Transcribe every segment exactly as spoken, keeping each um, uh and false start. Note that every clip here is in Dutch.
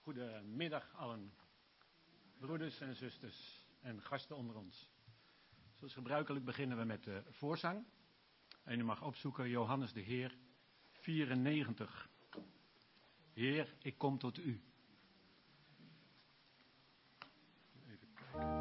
Goedemiddag allen, broeders en zusters en gasten onder ons. Zoals gebruikelijk beginnen we met de voorzang. En u mag opzoeken Johannes de Heer vierennegentig. Heer, ik kom tot u. Even kijken.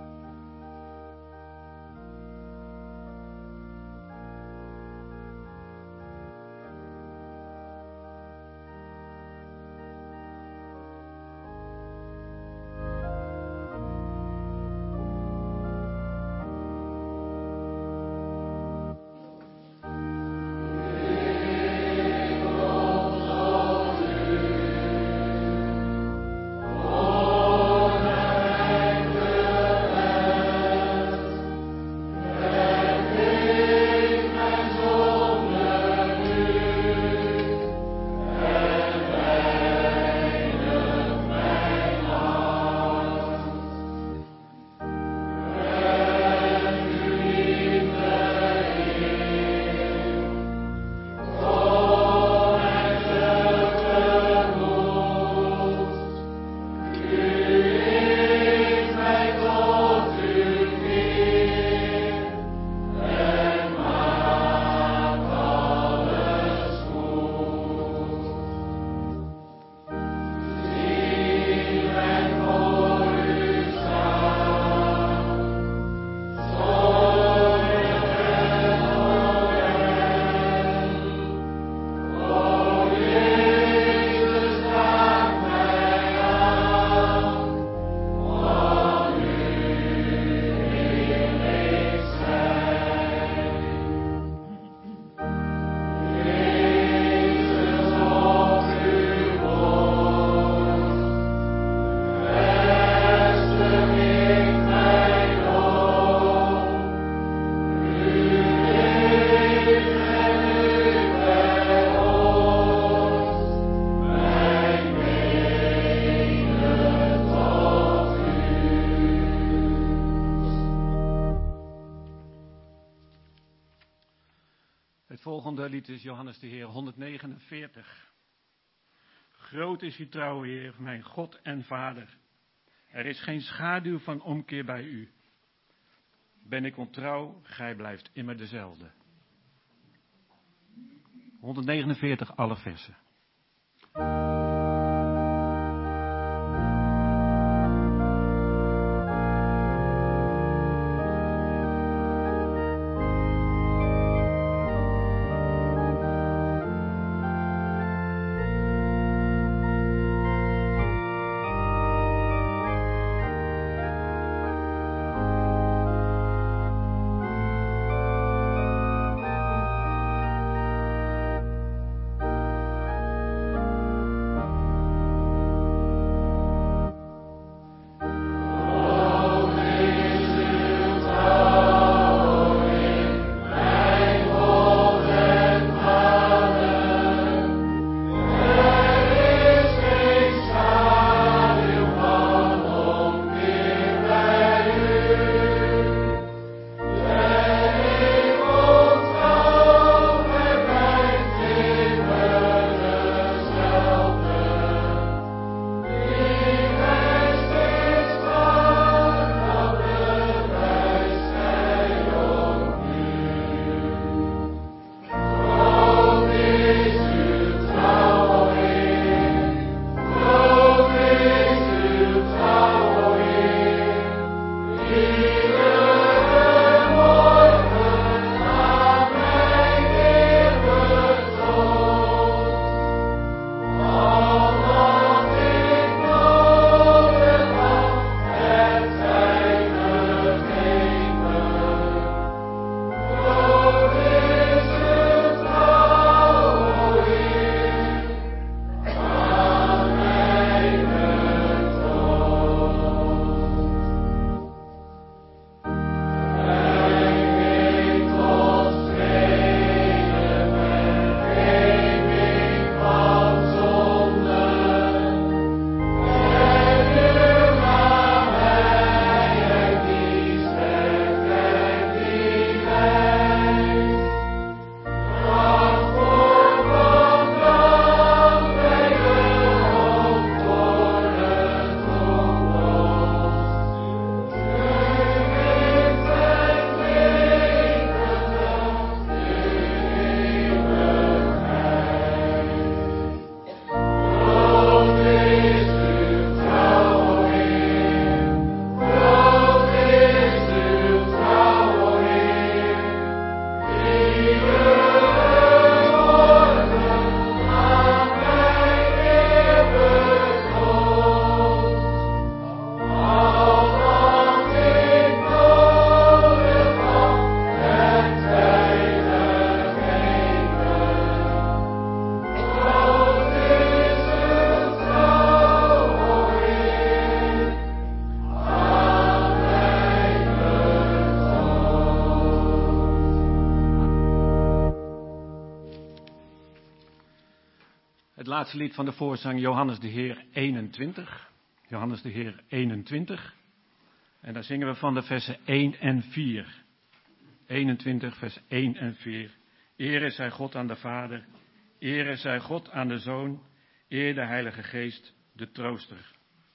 Het volgende lied is Johannes de Heer honderdnegenenveertig. Groot is uw trouw, Heer, mijn God en Vader. Er is geen schaduw van omkeer bij u. Ben ik ontrouw, gij blijft immer dezelfde. honderdnegenenveertig, alle versen. Thank Het laatste lied van de voorzang Johannes de Heer eenentwintig. Johannes de Heer eenentwintig. En daar zingen we van de versen één en vier. eenentwintig, vers één en vier. Ere zij God aan de Vader, ere zij God aan de Zoon, eer de Heilige Geest, de Trooster.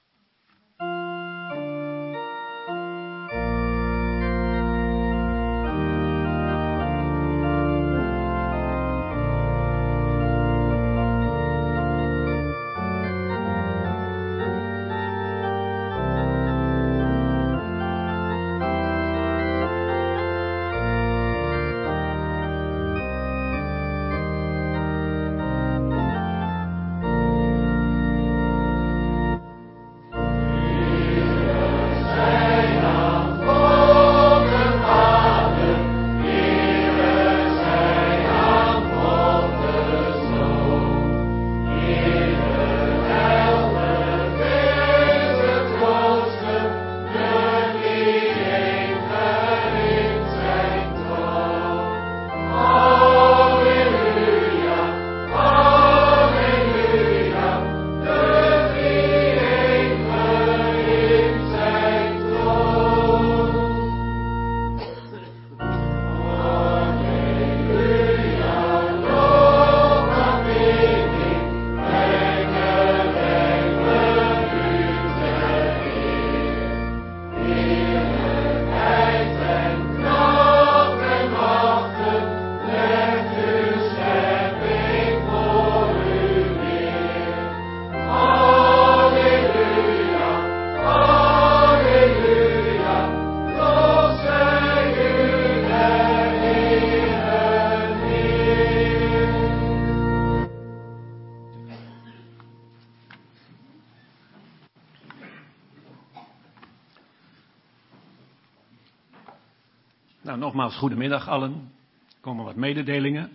Nou, nogmaals, goedemiddag allen. Er komen wat mededelingen.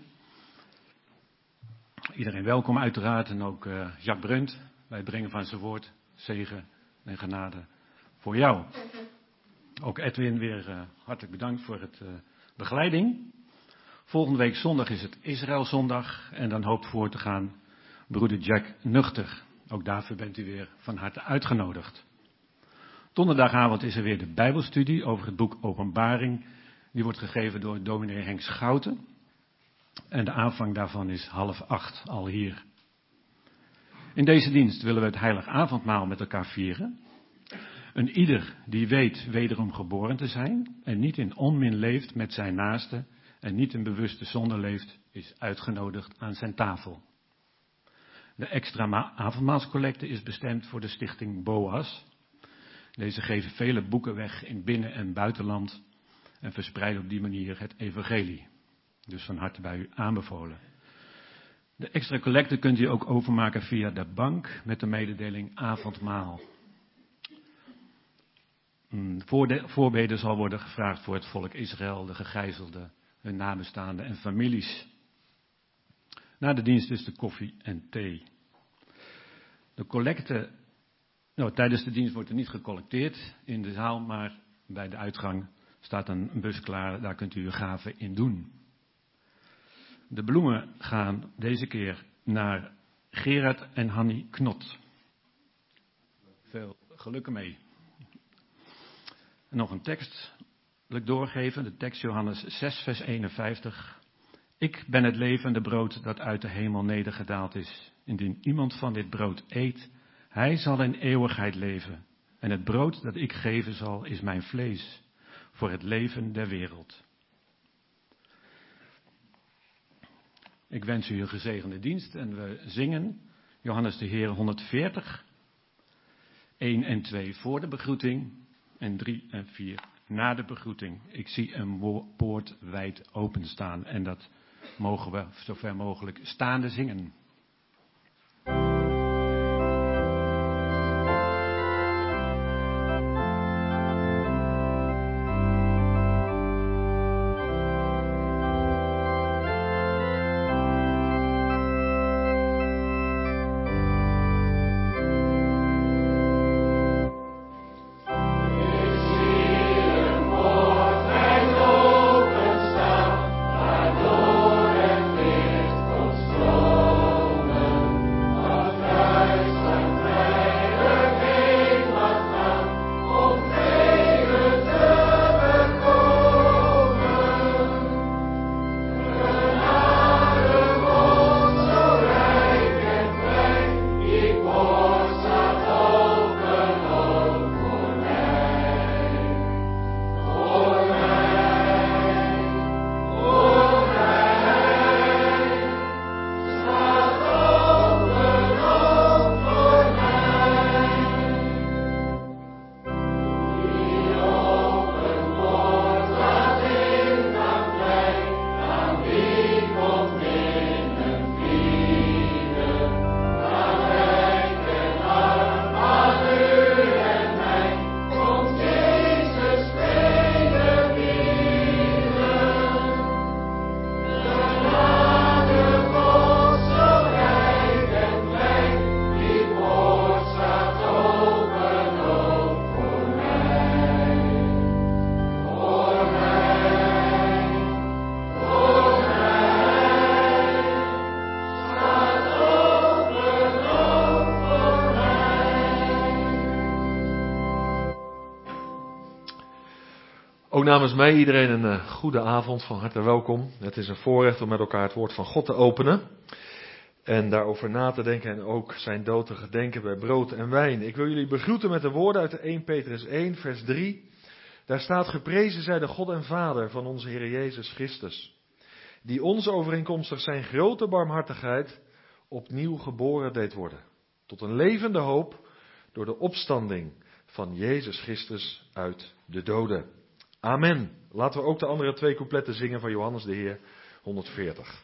Iedereen welkom uiteraard en ook uh, Jacques Brunt bij het brengen van zijn woord, zegen en genade voor jou. Ook Edwin weer uh, hartelijk bedankt voor het uh, begeleiding. Volgende week zondag is het Israëlzondag en dan hoopt voor te gaan broeder Jack Nuchter. Ook daarvoor bent u weer van harte uitgenodigd. Donderdagavond is er weer de Bijbelstudie over het boek Openbaring. Die wordt gegeven door dominee Henk Schouten. En de aanvang daarvan is half acht al hier. In deze dienst willen we het heilig avondmaal met elkaar vieren. Een ieder die weet wederom geboren te zijn en niet in onmin leeft met zijn naaste en niet in bewuste zonde leeft, is uitgenodigd aan zijn tafel. De extra ma- avondmaalscollecte is bestemd voor de stichting Boas. Deze geven vele boeken weg in binnen- en buitenland en verspreiden op die manier het evangelie. Dus van harte bij u aanbevolen. De extra collecte kunt u ook overmaken via de bank met de mededeling avondmaal. Voorbeden zal worden gevraagd voor het volk Israël, de gegijzelden, hun nabestaanden en families. Na de dienst is de koffie en thee. De collecte, nou, tijdens de dienst wordt er niet gecollecteerd in de zaal, maar bij de uitgang staat een bus klaar, daar kunt u uw gaven in doen. De bloemen gaan deze keer naar Gerard en Hannie Knot. Veel geluk ermee. En nog een tekst wil ik doorgeven, de tekst Johannes zes vers eenenvijftig. Ik ben het levende brood dat uit de hemel nedergedaald is. Indien iemand van dit brood eet, hij zal in eeuwigheid leven. En het brood dat ik geven zal is mijn vlees, voor het leven der wereld. Ik wens u een gezegende dienst en we zingen Johannes de Heer honderdveertig, één en twee voor de begroeting en drie en vier na de begroeting. Ik zie een poort wijd openstaan en dat mogen we zover mogelijk staande zingen. Open staan, waardoor het licht komt stromen. Ook namens mij iedereen een uh, goede avond, van harte welkom. Het is een voorrecht om met elkaar het woord van God te openen. En daarover na te denken en ook zijn dood te gedenken bij brood en wijn. Ik wil jullie begroeten met de woorden uit Eerste Petrus één vers drie. Daar staat: geprezen zij de God en Vader van onze Heer Jezus Christus, die ons overeenkomstig zijn grote barmhartigheid opnieuw geboren deed worden. Tot een levende hoop door de opstanding van Jezus Christus uit de doden. Amen. Laten we ook de andere twee coupletten zingen van Johannes de Heer honderdveertig.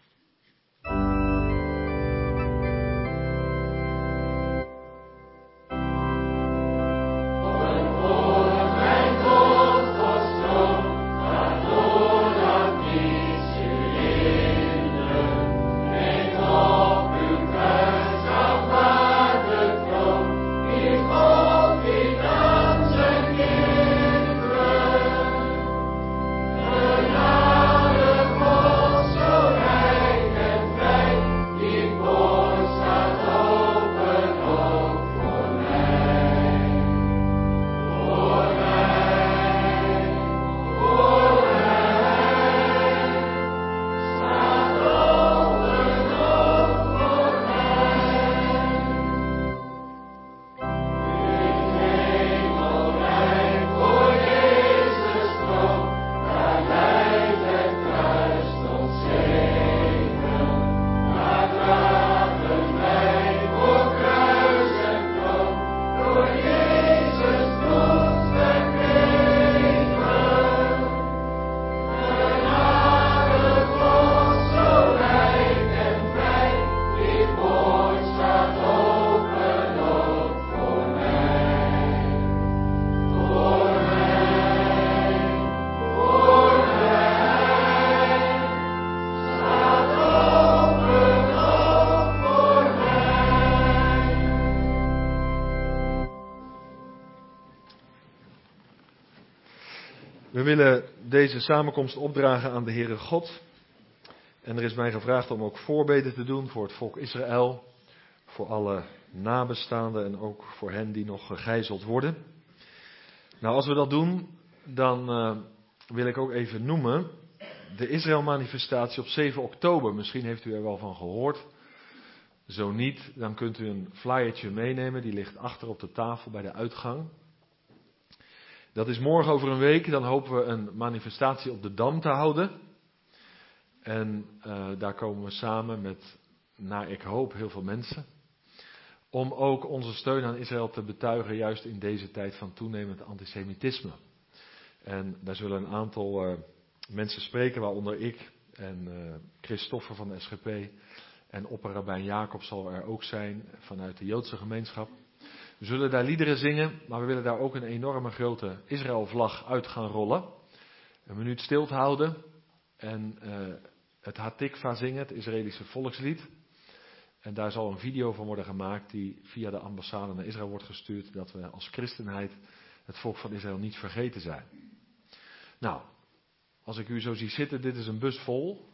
We willen deze samenkomst opdragen aan de Heere God. En er is mij gevraagd om ook voorbeden te doen voor het volk Israël, voor alle nabestaanden en ook voor hen die nog gegijzeld worden. Nou, als we dat doen, dan uh, wil ik ook even noemen de Israël-manifestatie op zeven oktober. Misschien heeft u er wel van gehoord. Zo niet, dan kunt u een flyertje meenemen, die ligt achter op de tafel bij de uitgang. Dat is morgen over een week, dan hopen we een manifestatie op de Dam te houden. En uh, daar komen we samen met, naar ik hoop, heel veel mensen. Om ook onze steun aan Israël te betuigen, juist in deze tijd van toenemend antisemitisme. En daar zullen een aantal uh, mensen spreken, waaronder ik en uh, Christoffer van de S G P. En opperrabijn Jacob zal er ook zijn, vanuit de Joodse gemeenschap. We zullen daar liederen zingen, maar we willen daar ook een enorme grote Israël-vlag uit gaan rollen. Een minuut stil te houden en uh, het Hatikva zingen, het Israëlische volkslied. En daar zal een video van worden gemaakt die via de ambassade naar Israël wordt gestuurd, dat we als christenheid het volk van Israël niet vergeten zijn. Nou, als ik u zo zie zitten, dit is een bus vol.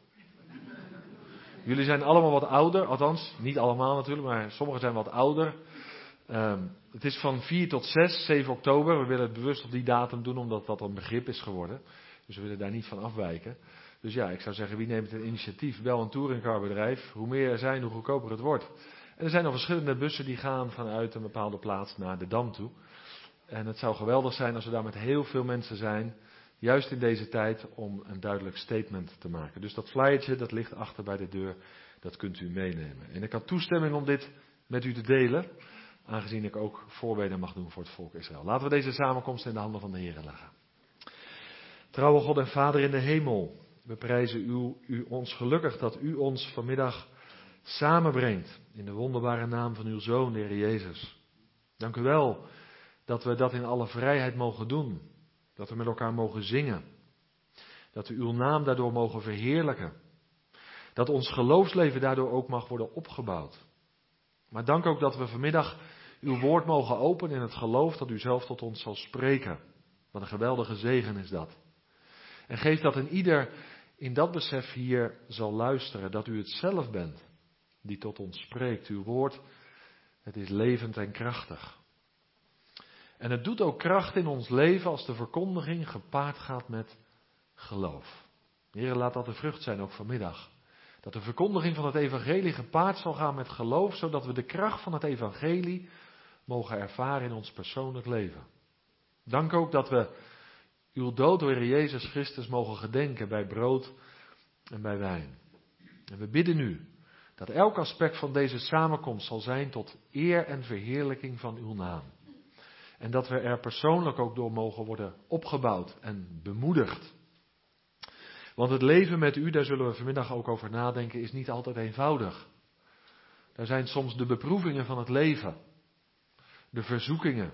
Jullie zijn allemaal wat ouder, althans niet allemaal natuurlijk, maar sommigen zijn wat ouder. Um, het is van vier tot zes, zeven oktober. We willen het bewust op die datum doen, omdat dat een begrip is geworden. Dus we willen daar niet van afwijken. Dus ja, ik zou zeggen, wie neemt het initiatief? Bel een touringcarbedrijf. Hoe meer er zijn, hoe goedkoper het wordt. En er zijn nog verschillende bussen die gaan vanuit een bepaalde plaats naar de Dam toe. En het zou geweldig zijn als we daar met heel veel mensen zijn, juist in deze tijd, om een duidelijk statement te maken. Dus dat flyertje, dat ligt achter bij de deur, dat kunt u meenemen. En ik had toestemming om dit met u te delen, aangezien ik ook voorbeden mag doen voor het volk Israël. Laten we deze samenkomst in de handen van de Heer leggen. Trouwe God en Vader in de hemel, we prijzen u, u ons gelukkig dat u ons vanmiddag samenbrengt in de wonderbare naam van uw Zoon, de Heer Jezus. Dank u wel dat we dat in alle vrijheid mogen doen. Dat we met elkaar mogen zingen. Dat we uw naam daardoor mogen verheerlijken. Dat ons geloofsleven daardoor ook mag worden opgebouwd. Maar dank ook dat we vanmiddag uw woord mogen openen in het geloof dat u zelf tot ons zal spreken. Wat een geweldige zegen is dat. En geef dat een ieder in dat besef hier zal luisteren, dat u het zelf bent die tot ons spreekt. Uw woord, het is levend en krachtig. En het doet ook kracht in ons leven als de verkondiging gepaard gaat met geloof. Heer, laat dat de vrucht zijn ook vanmiddag. Dat de verkondiging van het evangelie gepaard zal gaan met geloof, zodat we de kracht van het evangelie mogen ervaren in ons persoonlijk leven. Dank ook dat we uw dood, Heer Jezus Christus, mogen gedenken bij brood en bij wijn. En we bidden nu dat elk aspect van deze samenkomst zal zijn tot eer en verheerlijking van uw naam. En dat we er persoonlijk ook door mogen worden opgebouwd en bemoedigd. Want het leven met u, daar zullen we vanmiddag ook over nadenken, is niet altijd eenvoudig. Daar zijn soms de beproevingen van het leven, de verzoekingen.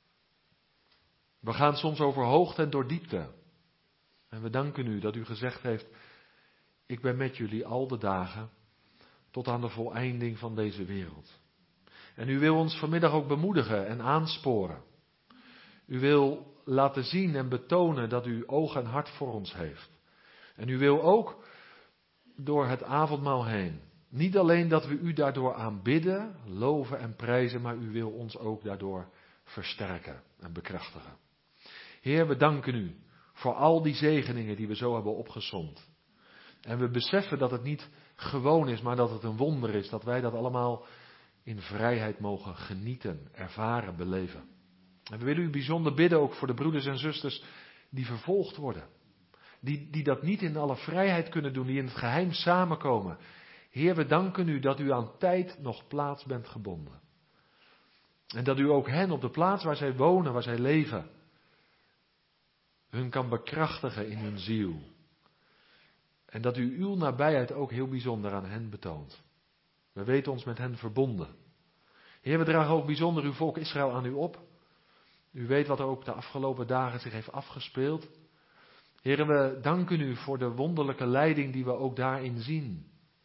We gaan soms over hoogte en door diepte. En we danken u dat u gezegd heeft, ik ben met jullie al de dagen tot aan de voleinding van deze wereld. En u wil ons vanmiddag ook bemoedigen en aansporen. U wil laten zien en betonen dat u oog en hart voor ons heeft. En u wil ook door het avondmaal heen, niet alleen dat we u daardoor aanbidden, loven en prijzen, maar u wil ons ook daardoor versterken en bekrachtigen. Heer, we danken u voor al die zegeningen die we zo hebben opgesomd. En we beseffen dat het niet gewoon is, maar dat het een wonder is, dat wij dat allemaal in vrijheid mogen genieten, ervaren, beleven. En we willen u bijzonder bidden ook voor de broeders en zusters die vervolgd worden. Die, die dat niet in alle vrijheid kunnen doen, die in het geheim samenkomen. Heer, we danken u dat u aan tijd nog plaats bent gebonden. En dat u ook hen op de plaats waar zij wonen, waar zij leven, hun kan bekrachtigen in hun ziel. En dat u uw nabijheid ook heel bijzonder aan hen betoont. We weten ons met hen verbonden. Heer, we dragen ook bijzonder uw volk Israël aan u op. U weet wat er ook de afgelopen dagen zich heeft afgespeeld. Heer, we danken u voor de wonderlijke leiding die we ook daarin zien.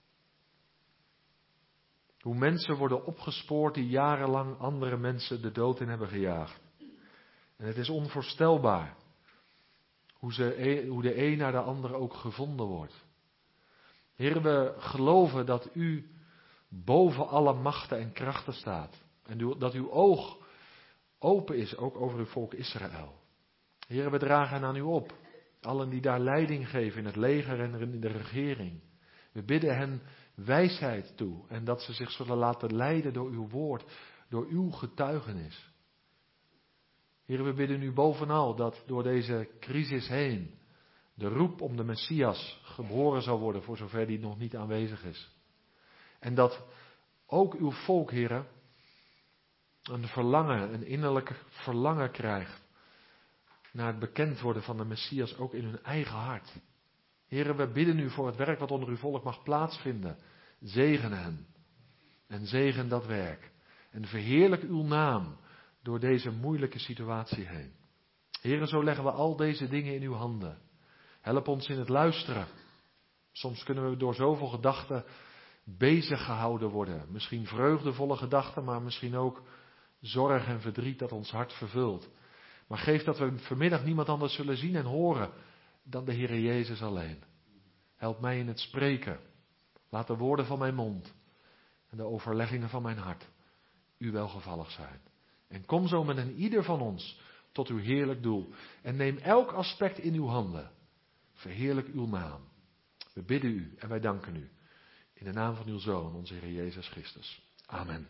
Hoe mensen worden opgespoord die jarenlang andere mensen de dood in hebben gejaagd. En het is onvoorstelbaar hoe, ze, hoe de een naar de ander ook gevonden wordt. Heer, we geloven dat u boven alle machten en krachten staat. En dat uw oog open is ook over uw volk Israël. Heer, we dragen aan u op. Allen die daar leiding geven in het leger en in de regering. We bidden hen wijsheid toe. En dat ze zich zullen laten leiden door uw woord. Door uw getuigenis. Heer, we bidden u bovenal dat door deze crisis heen de roep om de Messias geboren zal worden, voor zover die nog niet aanwezig is. En dat ook uw volk, Heer, een verlangen, een innerlijk verlangen krijgt naar het bekend worden van de Messias, ook in hun eigen hart. Heer, we bidden u voor het werk wat onder uw volk mag plaatsvinden. Zegen hen. En zegen dat werk. En verheerlijk uw naam door deze moeilijke situatie heen. Heer, zo leggen we al deze dingen in uw handen. Help ons in het luisteren. Soms kunnen we door zoveel gedachten bezig gehouden worden. Misschien vreugdevolle gedachten, maar misschien ook zorg en verdriet dat ons hart vervult. Maar geef dat we vanmiddag niemand anders zullen zien en horen dan de Heere Jezus alleen. Help mij in het spreken. Laat de woorden van mijn mond en de overleggingen van mijn hart u welgevallig zijn. En kom zo met een ieder van ons tot uw heerlijk doel. En neem elk aspect in uw handen. Verheerlijk uw naam. We bidden u en wij danken u. In de naam van uw Zoon, onze Heer Jezus Christus. Amen.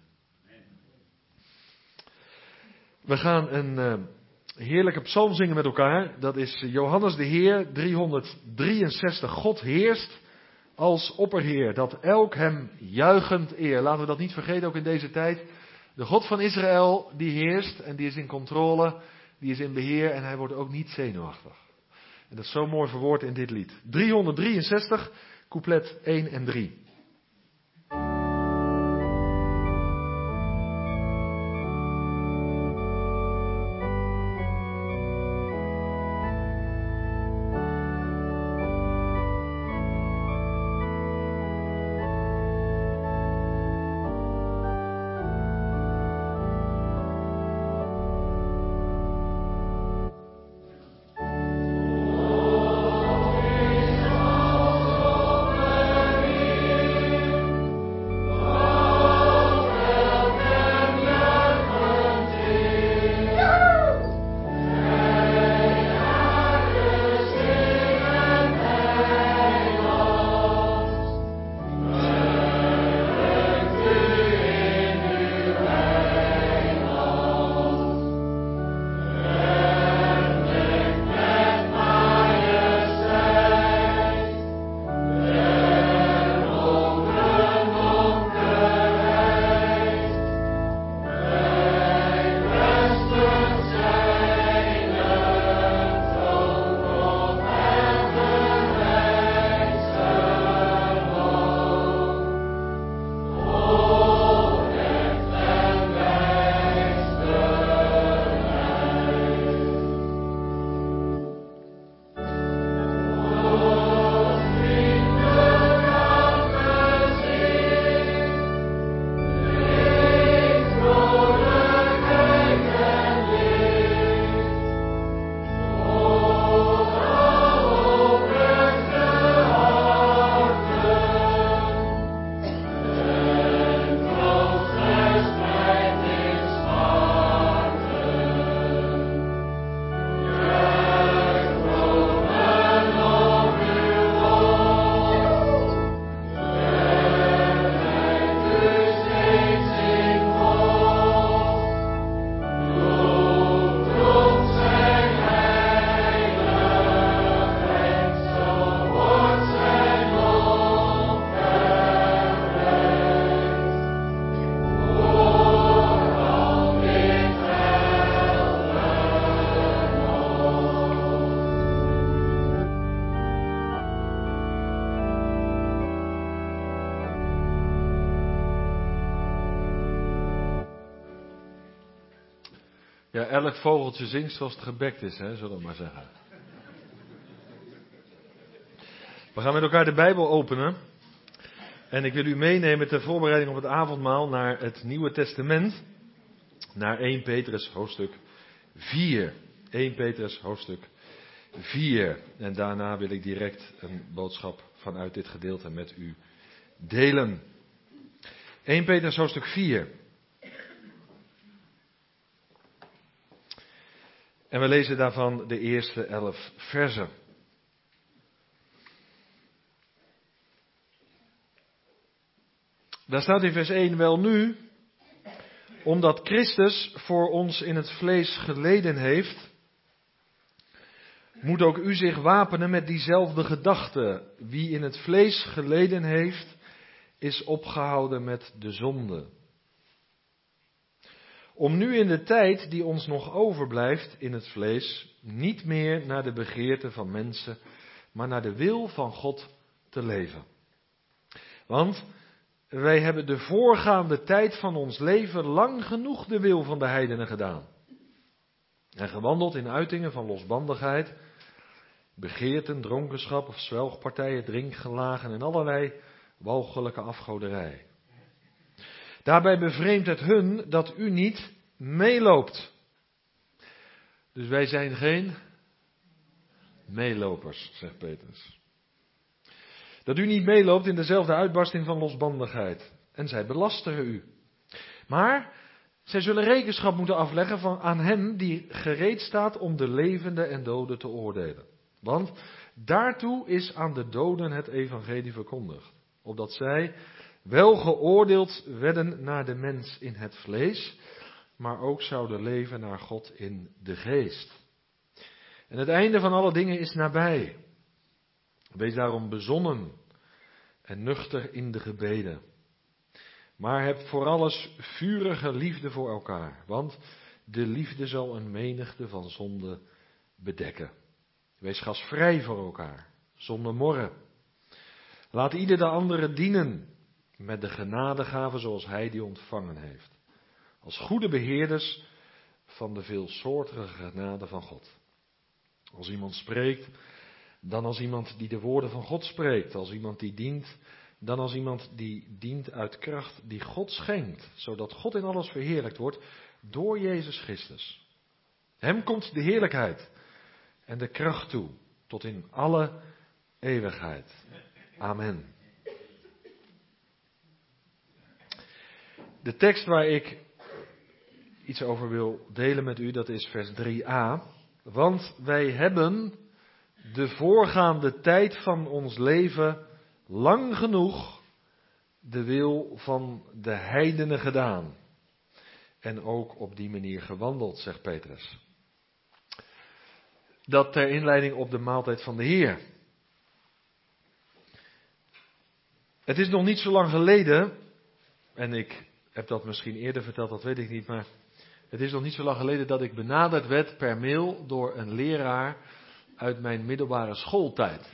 We gaan een uh, heerlijke psalm zingen met elkaar. Dat is Johannes de Heer, driehonderddrieënzestig. God heerst als opperheer, dat elk hem juichend eer. Laten we dat niet vergeten, ook in deze tijd. De God van Israël, die heerst en die is in controle, die is in beheer en hij wordt ook niet zenuwachtig. En dat is zo mooi verwoord in dit lied. driehonderddrieënzestig, couplet één en drie. Oh Ja, elk vogeltje zingt zoals het gebekt is, hè, zullen we maar zeggen. We gaan met elkaar de Bijbel openen. En ik wil u meenemen ter voorbereiding op het avondmaal naar het Nieuwe Testament. Naar Eerste Petrus hoofdstuk vier. Eerste Petrus hoofdstuk vier. En daarna wil ik direct een boodschap vanuit dit gedeelte met u delen. Eerste Petrus hoofdstuk vier. En we lezen daarvan de eerste elf versen. Daar staat in vers één, wel nu, omdat Christus voor ons in het vlees geleden heeft, moet ook u zich wapenen met diezelfde gedachte. Wie in het vlees geleden heeft, is opgehouden met de zonde. Om nu in de tijd die ons nog overblijft in het vlees, niet meer naar de begeerte van mensen, maar naar de wil van God te leven. Want wij hebben de voorgaande tijd van ons leven lang genoeg de wil van de heidenen gedaan. En gewandeld in uitingen van losbandigheid, begeerten, dronkenschap of zwelgpartijen, drinkgelagen en allerlei walgelijke afgoderij. Daarbij bevreemdt het hun dat u niet meeloopt. Dus wij zijn geen meelopers, zegt Petrus. Dat u niet meeloopt in dezelfde uitbarsting van losbandigheid. En zij belasteren u. Maar zij zullen rekenschap moeten afleggen van, aan hem die gereed staat om de levenden en doden te oordelen. Want daartoe is aan de doden het evangelie verkondigd. Opdat zij wel geoordeeld werden naar de mens in het vlees, maar ook zouden leven naar God in de geest. En het einde van alle dingen is nabij. Wees daarom bezonnen en nuchter in de gebeden. Maar heb voor alles vurige liefde voor elkaar, want de liefde zal een menigte van zonden bedekken. Wees gastvrij voor elkaar, zonder morren. Laat ieder de andere dienen met de genadegave zoals hij die ontvangen heeft. Als goede beheerders van de veelsoortige genade van God. Als iemand spreekt, dan als iemand die de woorden van God spreekt. Als iemand die dient, dan als iemand die dient uit kracht die God schenkt. Zodat God in alles verheerlijkt wordt door Jezus Christus. Hem komt de heerlijkheid en de kracht toe tot in alle eeuwigheid. Amen. De tekst waar ik iets over wil delen met u, dat is vers drie a. Want wij hebben de voorgaande tijd van ons leven lang genoeg de wil van de heidenen gedaan. En ook op die manier gewandeld, zegt Petrus. Dat ter inleiding op de maaltijd van de Heer. Het is nog niet zo lang geleden, en ik heb dat misschien eerder verteld, dat weet ik niet, maar het is nog niet zo lang geleden dat ik benaderd werd per mail door een leraar uit mijn middelbare schooltijd.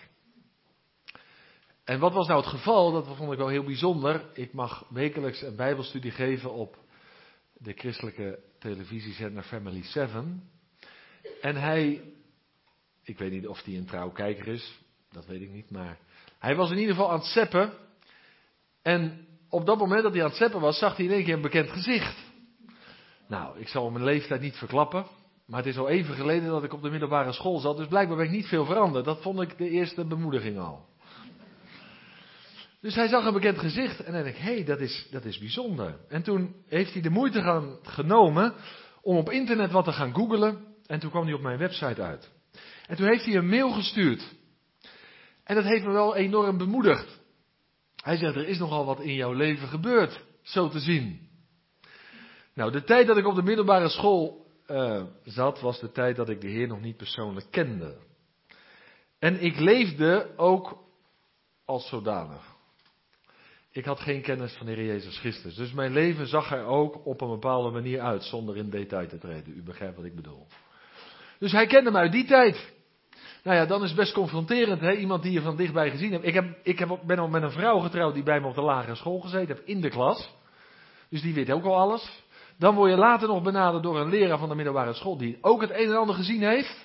En wat was nou het geval? Dat vond ik wel heel bijzonder. Ik mag wekelijks een bijbelstudie geven op de christelijke televisiezender Family seven. En hij, ik weet niet of hij een trouw kijker is, dat weet ik niet, maar hij was in ieder geval aan het zappen. En op dat moment dat hij aan het zappen was, zag hij in één keer een bekend gezicht. Nou, ik zal mijn leeftijd niet verklappen, maar het is al even geleden dat ik op de middelbare school zat, dus blijkbaar ben ik niet veel veranderd. Dat vond ik de eerste bemoediging al. Dus hij zag een bekend gezicht en hij dacht, hé, hey, dat is, dat is bijzonder. En toen heeft hij de moeite gaan, genomen om op internet wat te gaan googlen en toen kwam hij op mijn website uit. En toen heeft hij een mail gestuurd. En dat heeft me wel enorm bemoedigd. Hij zegt, er is nogal wat in jouw leven gebeurd, zo te zien. Nou, de tijd dat ik op de middelbare school uh, zat, was de tijd dat ik de Heer nog niet persoonlijk kende. En ik leefde ook als zodanig. Ik had geen kennis van de Heer Jezus Christus. Dus mijn leven zag er ook op een bepaalde manier uit, zonder in detail te treden. U begrijpt wat ik bedoel. Dus hij kende me uit die tijd. Nou ja, dan is het best confronterend, hè? Iemand die je van dichtbij gezien hebt. Ik, heb, ik heb, ben al met een vrouw getrouwd die bij me op de lagere school gezeten heeft, in de klas. Dus die weet ook al alles. Dan word je later nog benaderd door een leraar van de middelbare school die ook het een en ander gezien heeft.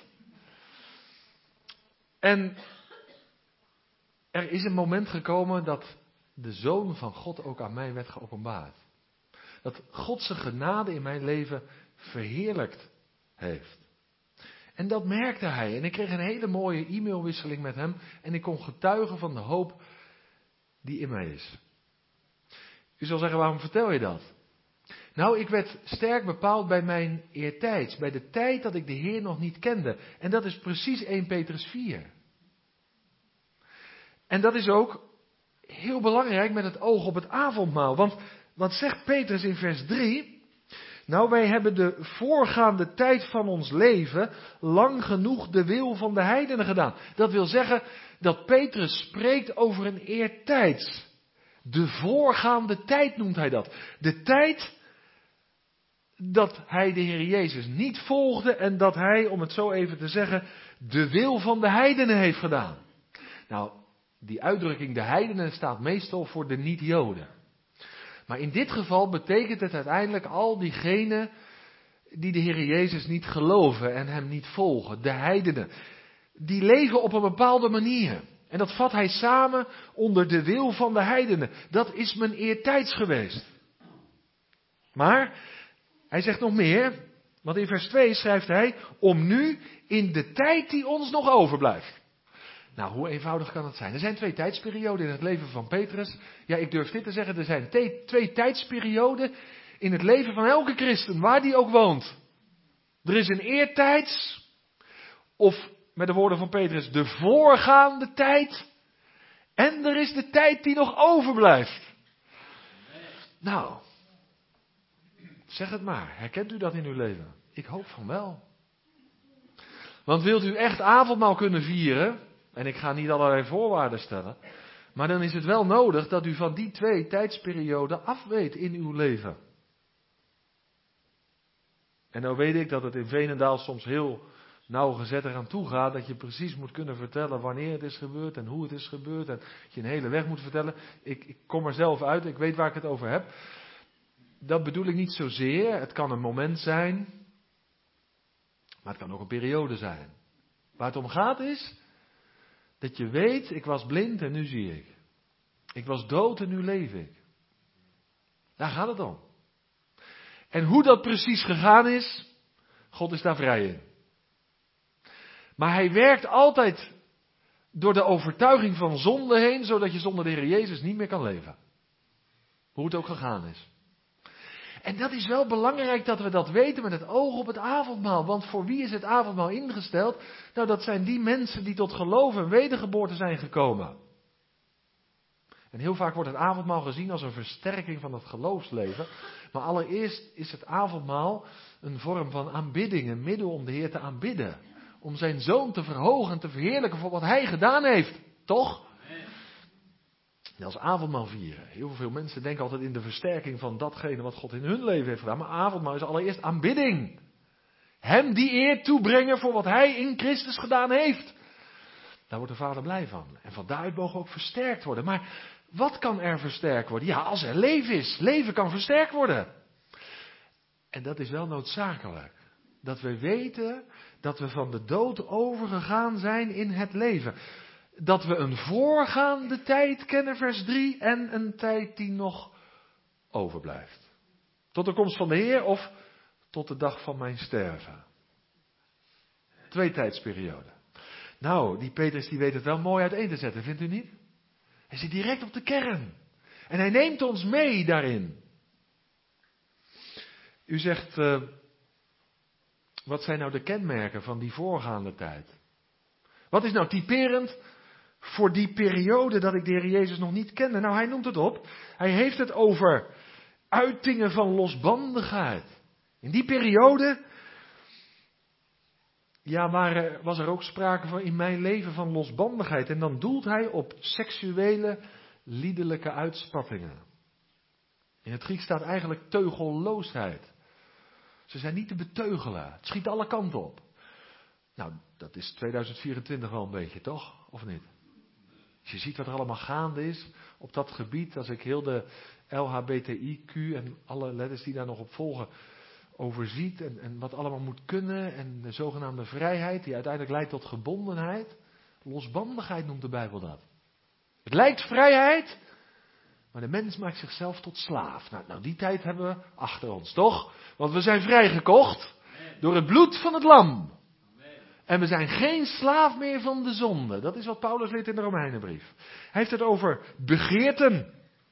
En er is een moment gekomen dat de Zoon van God ook aan mij werd geopenbaard. Dat God zijn genade in mijn leven verheerlijkt heeft. En dat merkte hij. En ik kreeg een hele mooie e-mailwisseling met hem. En ik kon getuigen van de hoop die in mij is. U zal zeggen, waarom vertel je dat? Nou, ik werd sterk bepaald bij mijn eertijds. Bij de tijd dat ik de Heer nog niet kende. En dat is precies eerste Petrus vier. En dat is ook heel belangrijk met het oog op het avondmaal. Want wat zegt Petrus in vers drie? Nou, wij hebben de voorgaande tijd van ons leven lang genoeg de wil van de heidenen gedaan. Dat wil zeggen dat Petrus spreekt over een eertijds. De voorgaande tijd noemt hij dat. De tijd dat hij de Heer Jezus niet volgde en dat hij, om het zo even te zeggen, de wil van de heidenen heeft gedaan. Nou, die uitdrukking de heidenen staat meestal voor de niet-Joden. Maar in dit geval betekent het uiteindelijk al diegenen die de Heer Jezus niet geloven en hem niet volgen. De heidenen. Die leven op een bepaalde manier. En dat vat hij samen onder de wil van de heidenen. Dat is mijn eertijds geweest. Maar hij zegt nog meer. Want in vers twee schrijft hij, om nu in de tijd die ons nog overblijft. Nou, hoe eenvoudig kan het zijn? Er zijn twee tijdsperioden in het leven van Petrus. Ja, ik durf dit te zeggen. Er zijn te- twee tijdsperioden in het leven van elke christen, waar die ook woont. Er is een eertijds, of met de woorden van Petrus, de voorgaande tijd. En er is de tijd die nog overblijft. Nou, zeg het maar. Herkent u dat in uw leven? Ik hoop van wel. Want wilt u echt avondmaal kunnen vieren? En ik ga niet allerlei voorwaarden stellen. Maar dan is het wel nodig dat u van die twee tijdsperioden afweet in uw leven. En nou weet ik dat het in Veenendaal soms heel nauwgezet eraan toe gaat. Dat je precies moet kunnen vertellen wanneer het is gebeurd en hoe het is gebeurd. En dat je een hele weg moet vertellen. Ik, ik kom er zelf uit, ik weet waar ik het over heb. Dat bedoel ik niet zozeer. Het kan een moment zijn. Maar het kan ook een periode zijn. Waar het om gaat is dat je weet, ik was blind en nu zie ik. Ik was dood en nu leef ik. Daar gaat het om. En hoe dat precies gegaan is, God is daar vrij in. Maar hij werkt altijd door de overtuiging van zonde heen, zodat je zonder de Heer Jezus niet meer kan leven. Hoe het ook gegaan is. En dat is wel belangrijk dat we dat weten met het oog op het avondmaal. Want voor wie is het avondmaal ingesteld? Nou, dat zijn die mensen die tot geloof en wedergeboorte zijn gekomen. En heel vaak wordt het avondmaal gezien als een versterking van het geloofsleven. Maar allereerst is het avondmaal een vorm van aanbidding, een middel om de Heer te aanbidden. Om zijn Zoon te verhogen en te verheerlijken voor wat hij gedaan heeft. Toch? En als avondmaal vieren. Heel veel mensen denken altijd in de versterking van datgene wat God in hun leven heeft gedaan. Maar avondmaal is allereerst aanbidding. Hem die eer toebrengen voor wat hij in Christus gedaan heeft. Daar wordt de Vader blij van. En van daaruit mogen ook versterkt worden. Maar wat kan er versterkt worden? Ja, als er leven is. Leven kan versterkt worden. En dat is wel noodzakelijk. Dat we weten dat we van de dood overgegaan zijn in het leven. Dat we een voorgaande tijd kennen, vers drie, en een tijd die nog overblijft. Tot de komst van de Heer of tot de dag van mijn sterven. Twee tijdsperioden. Nou, die Petrus die weet het wel mooi uiteen te zetten, vindt u niet? Hij zit direct op de kern. En hij neemt ons mee daarin. U zegt, uh, wat zijn nou de kenmerken van die voorgaande tijd? Wat is nou typerend voor die periode dat ik de Heer Jezus nog niet kende? Nou, hij noemt het op. Hij heeft het over uitingen van losbandigheid. In die periode, ja, waar, was er ook sprake van in mijn leven van losbandigheid. En dan doelt hij op seksuele, liederlijke uitspattingen. In het Grieks staat eigenlijk teugelloosheid. Ze zijn niet te beteugelen. Het schiet alle kanten op. Nou, dat is tweeduizend vierentwintig wel een beetje, toch? Of niet? Als je ziet wat er allemaal gaande is op dat gebied, als ik heel de L H B T I Q en alle letters die daar nog op volgen overziet en, en wat allemaal moet kunnen en de zogenaamde vrijheid die uiteindelijk leidt tot gebondenheid. Losbandigheid noemt de Bijbel dat. Het lijkt vrijheid, maar de mens maakt zichzelf tot slaaf. Nou, nou die tijd hebben we achter ons, toch? Want we zijn vrijgekocht door het bloed van het lam. En we zijn geen slaaf meer van de zonde. Dat is wat Paulus leert in de Romeinenbrief. Hij heeft het over begeerten.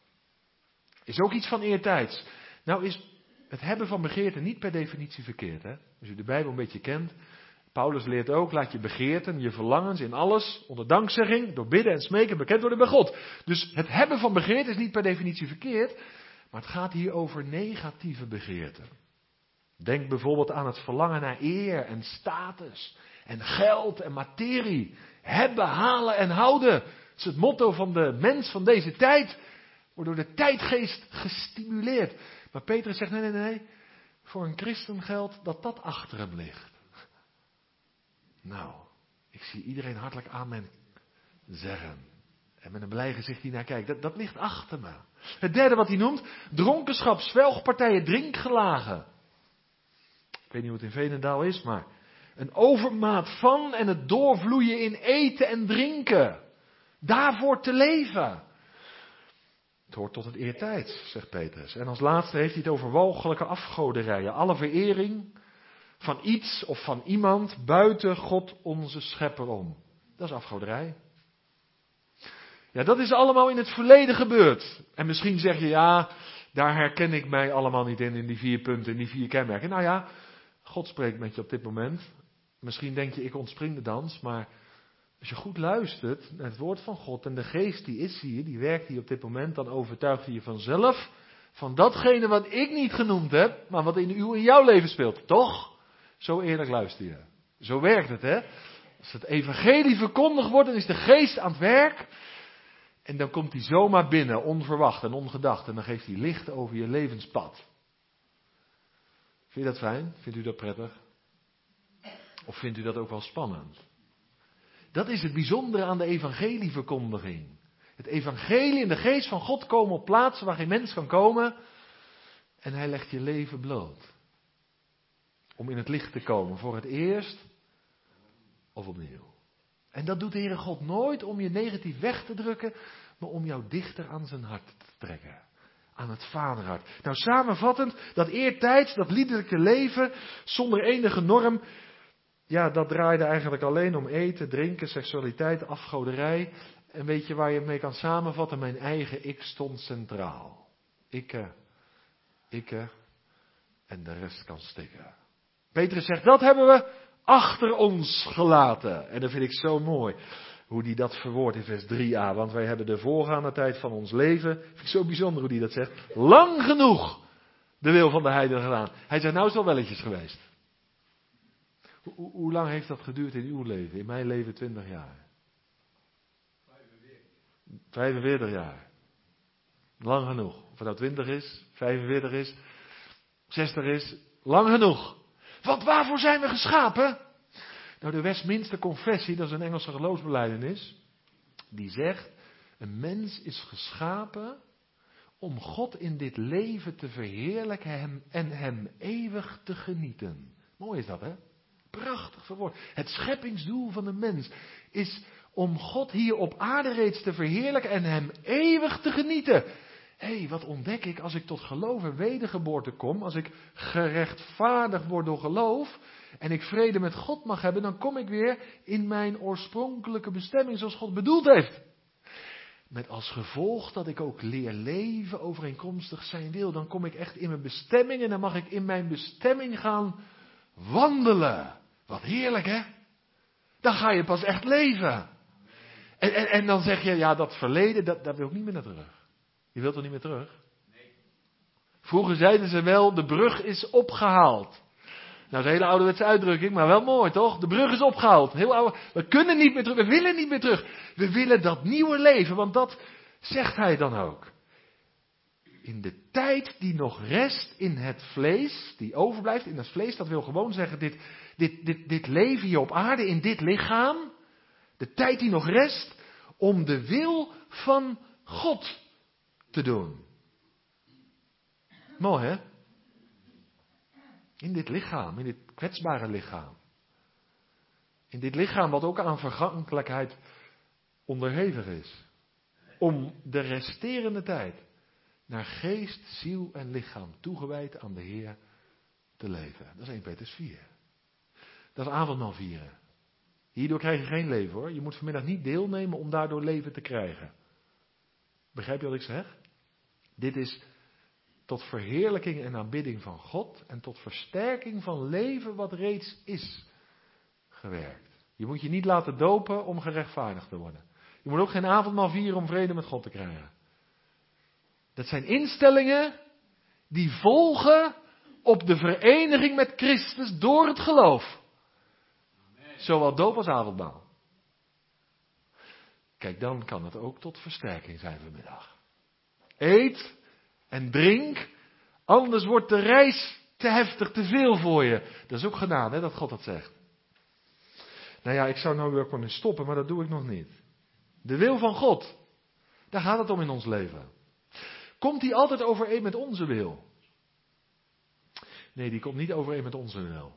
Is ook iets van eertijds. Nou is het hebben van begeerten niet per definitie verkeerd. Hè? Als u de Bijbel een beetje kent. Paulus leert ook, laat je begeerten, je verlangens in alles, onder dankzegging, door bidden en smeken bekend worden bij God. Dus het hebben van begeerten is niet per definitie verkeerd. Maar het gaat hier over negatieve begeerten. Denk bijvoorbeeld aan het verlangen naar eer en status. En geld en materie. Hebben, halen en houden. Dat is het motto van de mens van deze tijd. Wordt door de tijdgeest gestimuleerd. Maar Petrus zegt nee, nee, nee. Voor een christen geldt dat dat achter hem ligt. Nou, ik zie iedereen hartelijk amen zeggen. En met een blij gezicht hier naar kijkt. Dat, dat ligt achter me. Het derde wat hij noemt. Dronkenschap, zwelgpartijen, drinkgelagen. Ik weet niet hoe het in Veenendaal is, maar een overmaat van en het doorvloeien in eten en drinken. Daarvoor te leven. Het hoort tot het eertijds, zegt Petrus. En als laatste heeft hij het over walgelijke afgoderijen. Alle verering van iets of van iemand buiten God onze schepper om. Dat is afgoderij. Ja, dat is allemaal in het verleden gebeurd. En misschien zeg je, ja, daar herken ik mij allemaal niet in, in die vier punten, in die vier kenmerken. Nou ja, God spreekt met je op dit moment. Misschien denk je, ik ontspring de dans, maar als je goed luistert naar het woord van God en de geest die is hier, die werkt hier op dit moment, dan overtuigt hij je vanzelf van datgene wat ik niet genoemd heb, maar wat in uw in jouw leven speelt. Toch? Zo eerlijk luister je. Zo werkt het, hè? Als het evangelie verkondigd wordt, dan is de geest aan het werk. En dan komt hij zomaar binnen, onverwacht en ongedacht. En dan geeft hij licht over je levenspad. Vind je dat fijn? Vindt u dat prettig? Of vindt u dat ook wel spannend? Dat is het bijzondere aan de evangelieverkondiging. Het evangelie en de geest van God komen op plaatsen waar geen mens kan komen. En hij legt je leven bloot. Om in het licht te komen, voor het eerst of opnieuw. En dat doet de Heere God nooit om je negatief weg te drukken, maar om jou dichter aan zijn hart te trekken. Aan het vaderhart. Nou, samenvattend, dat eertijds, dat liederlijke leven, zonder enige norm, ja, dat draaide eigenlijk alleen om eten, drinken, seksualiteit, afgoderij. En weet je waar je het mee kan samenvatten? Mijn eigen ik stond centraal. Ikke, ikke, en de rest kan stikken. Petrus zegt, dat hebben we achter ons gelaten. En dat vind ik zo mooi. Hoe die dat verwoordt in vers drie a. Want wij hebben de voorgaande tijd van ons leven. Vind ik zo bijzonder hoe die dat zegt. Lang genoeg de wil van de heidenen gedaan. Hij zegt, nou is het al welletjes geweest. Hoe, hoe lang heeft dat geduurd in uw leven? In mijn leven twintig jaar. vijfenveertig jaar. Lang genoeg. Of het nou twintig is, vijfenveertig is, zestig is. Lang genoeg. Want waarvoor zijn we geschapen? Nou, de Westminster Confessie, dat is een Engelse geloofsbelijdenis, die zegt, een mens is geschapen om God in dit leven te verheerlijken en hem eeuwig te genieten. Mooi is dat, hè? Prachtig verwoord. Het scheppingsdoel van de mens is om God hier op aarde reeds te verheerlijken en hem eeuwig te genieten. Hé, hey, wat ontdek ik als ik tot geloof en wedergeboorte kom, als ik gerechtvaardigd word door geloof en ik vrede met God mag hebben, dan kom ik weer in mijn oorspronkelijke bestemming zoals God bedoeld heeft. Met als gevolg dat ik ook leer leven overeenkomstig zijn wil. Dan kom ik echt in mijn bestemming en dan mag ik in mijn bestemming gaan wandelen. Wat heerlijk, hè? Dan ga je pas echt leven. En, en, en dan zeg je, ja, dat verleden, dat, daar wil ik niet meer naar terug. Je wilt er niet meer terug? Nee. Vroeger zeiden ze wel, de brug is opgehaald. Nou, dat is een hele ouderwetse uitdrukking, maar wel mooi, toch? De brug is opgehaald. Heel oude. We kunnen niet meer terug, we willen niet meer terug. We willen dat nieuwe leven, want dat zegt hij dan ook. In de tijd die nog rest in het vlees, die overblijft in het vlees, dat wil gewoon zeggen, dit, dit, dit, dit leven hier op aarde, in dit lichaam, de tijd die nog rest, om de wil van God te doen. Mooi, hè? In dit lichaam, in dit kwetsbare lichaam. In dit lichaam wat ook aan vergankelijkheid onderhevig is. Om de resterende tijd naar geest, ziel en lichaam toegewijd aan de Heer te leven. Dat is Eerste Petrus vier. Dat is avondmaal vieren. Hierdoor krijg je geen leven hoor. Je moet vanmiddag niet deelnemen om daardoor leven te krijgen. Begrijp je wat ik zeg? Dit is tot verheerlijking en aanbidding van God en tot versterking van leven wat reeds is gewerkt. Je moet je niet laten dopen om gerechtvaardigd te worden. Je moet ook geen avondmaal vieren om vrede met God te krijgen. Dat zijn instellingen die volgen op de vereniging met Christus door het geloof. Zowel doop als avondmaal. Kijk, dan kan het ook tot versterking zijn vanmiddag. Eet en drink, anders wordt de reis te heftig, te veel voor je. Dat is ook gedaan, hè, dat God dat zegt. Nou ja, ik zou nou weer kunnen stoppen, maar dat doe ik nog niet. De wil van God, daar gaat het om in ons leven. Komt die altijd overeen met onze wil? Nee, die komt niet overeen met onze wil.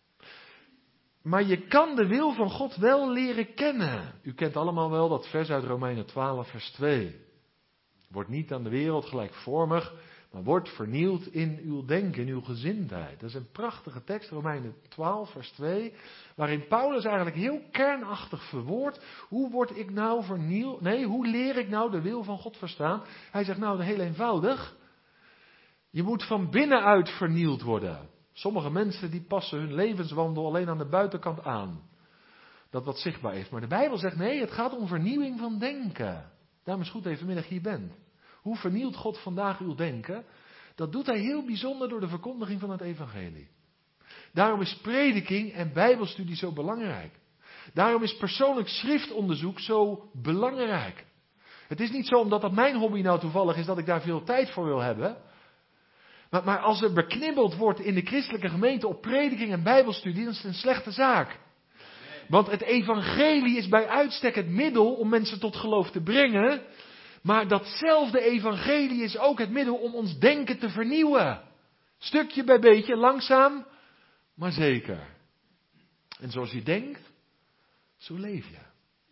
Maar je kan de wil van God wel leren kennen. U kent allemaal wel dat vers uit Romeinen twaalf, vers twee. Word niet aan de wereld gelijkvormig, maar word vernieuwd in uw denken, in uw gezindheid. Dat is een prachtige tekst, Romeinen twaalf, vers twee, waarin Paulus eigenlijk heel kernachtig verwoordt. Hoe word ik nou vernieuwd? Nee, hoe leer ik nou de wil van God verstaan? Hij zegt nou heel eenvoudig. Je moet van binnenuit vernieuwd worden. Sommige mensen die passen hun levenswandel alleen aan de buitenkant aan. Dat wat zichtbaar is. Maar de Bijbel zegt nee, het gaat om vernieuwing van denken. Daarom is het goed dat je vanmiddag hier bent. Hoe vernieuwt God vandaag uw denken? Dat doet hij heel bijzonder door de verkondiging van het evangelie. Daarom is prediking en bijbelstudie zo belangrijk. Daarom is persoonlijk schriftonderzoek zo belangrijk. Het is niet zo omdat dat mijn hobby nou toevallig is dat ik daar veel tijd voor wil hebben. Maar, maar als er beknibbeld wordt in de christelijke gemeente op prediking en bijbelstudie, dan is het een slechte zaak. Want het evangelie is bij uitstek het middel om mensen tot geloof te brengen. Maar datzelfde evangelie is ook het middel om ons denken te vernieuwen. Stukje bij beetje, langzaam, maar zeker. En zoals je denkt, zo leef je.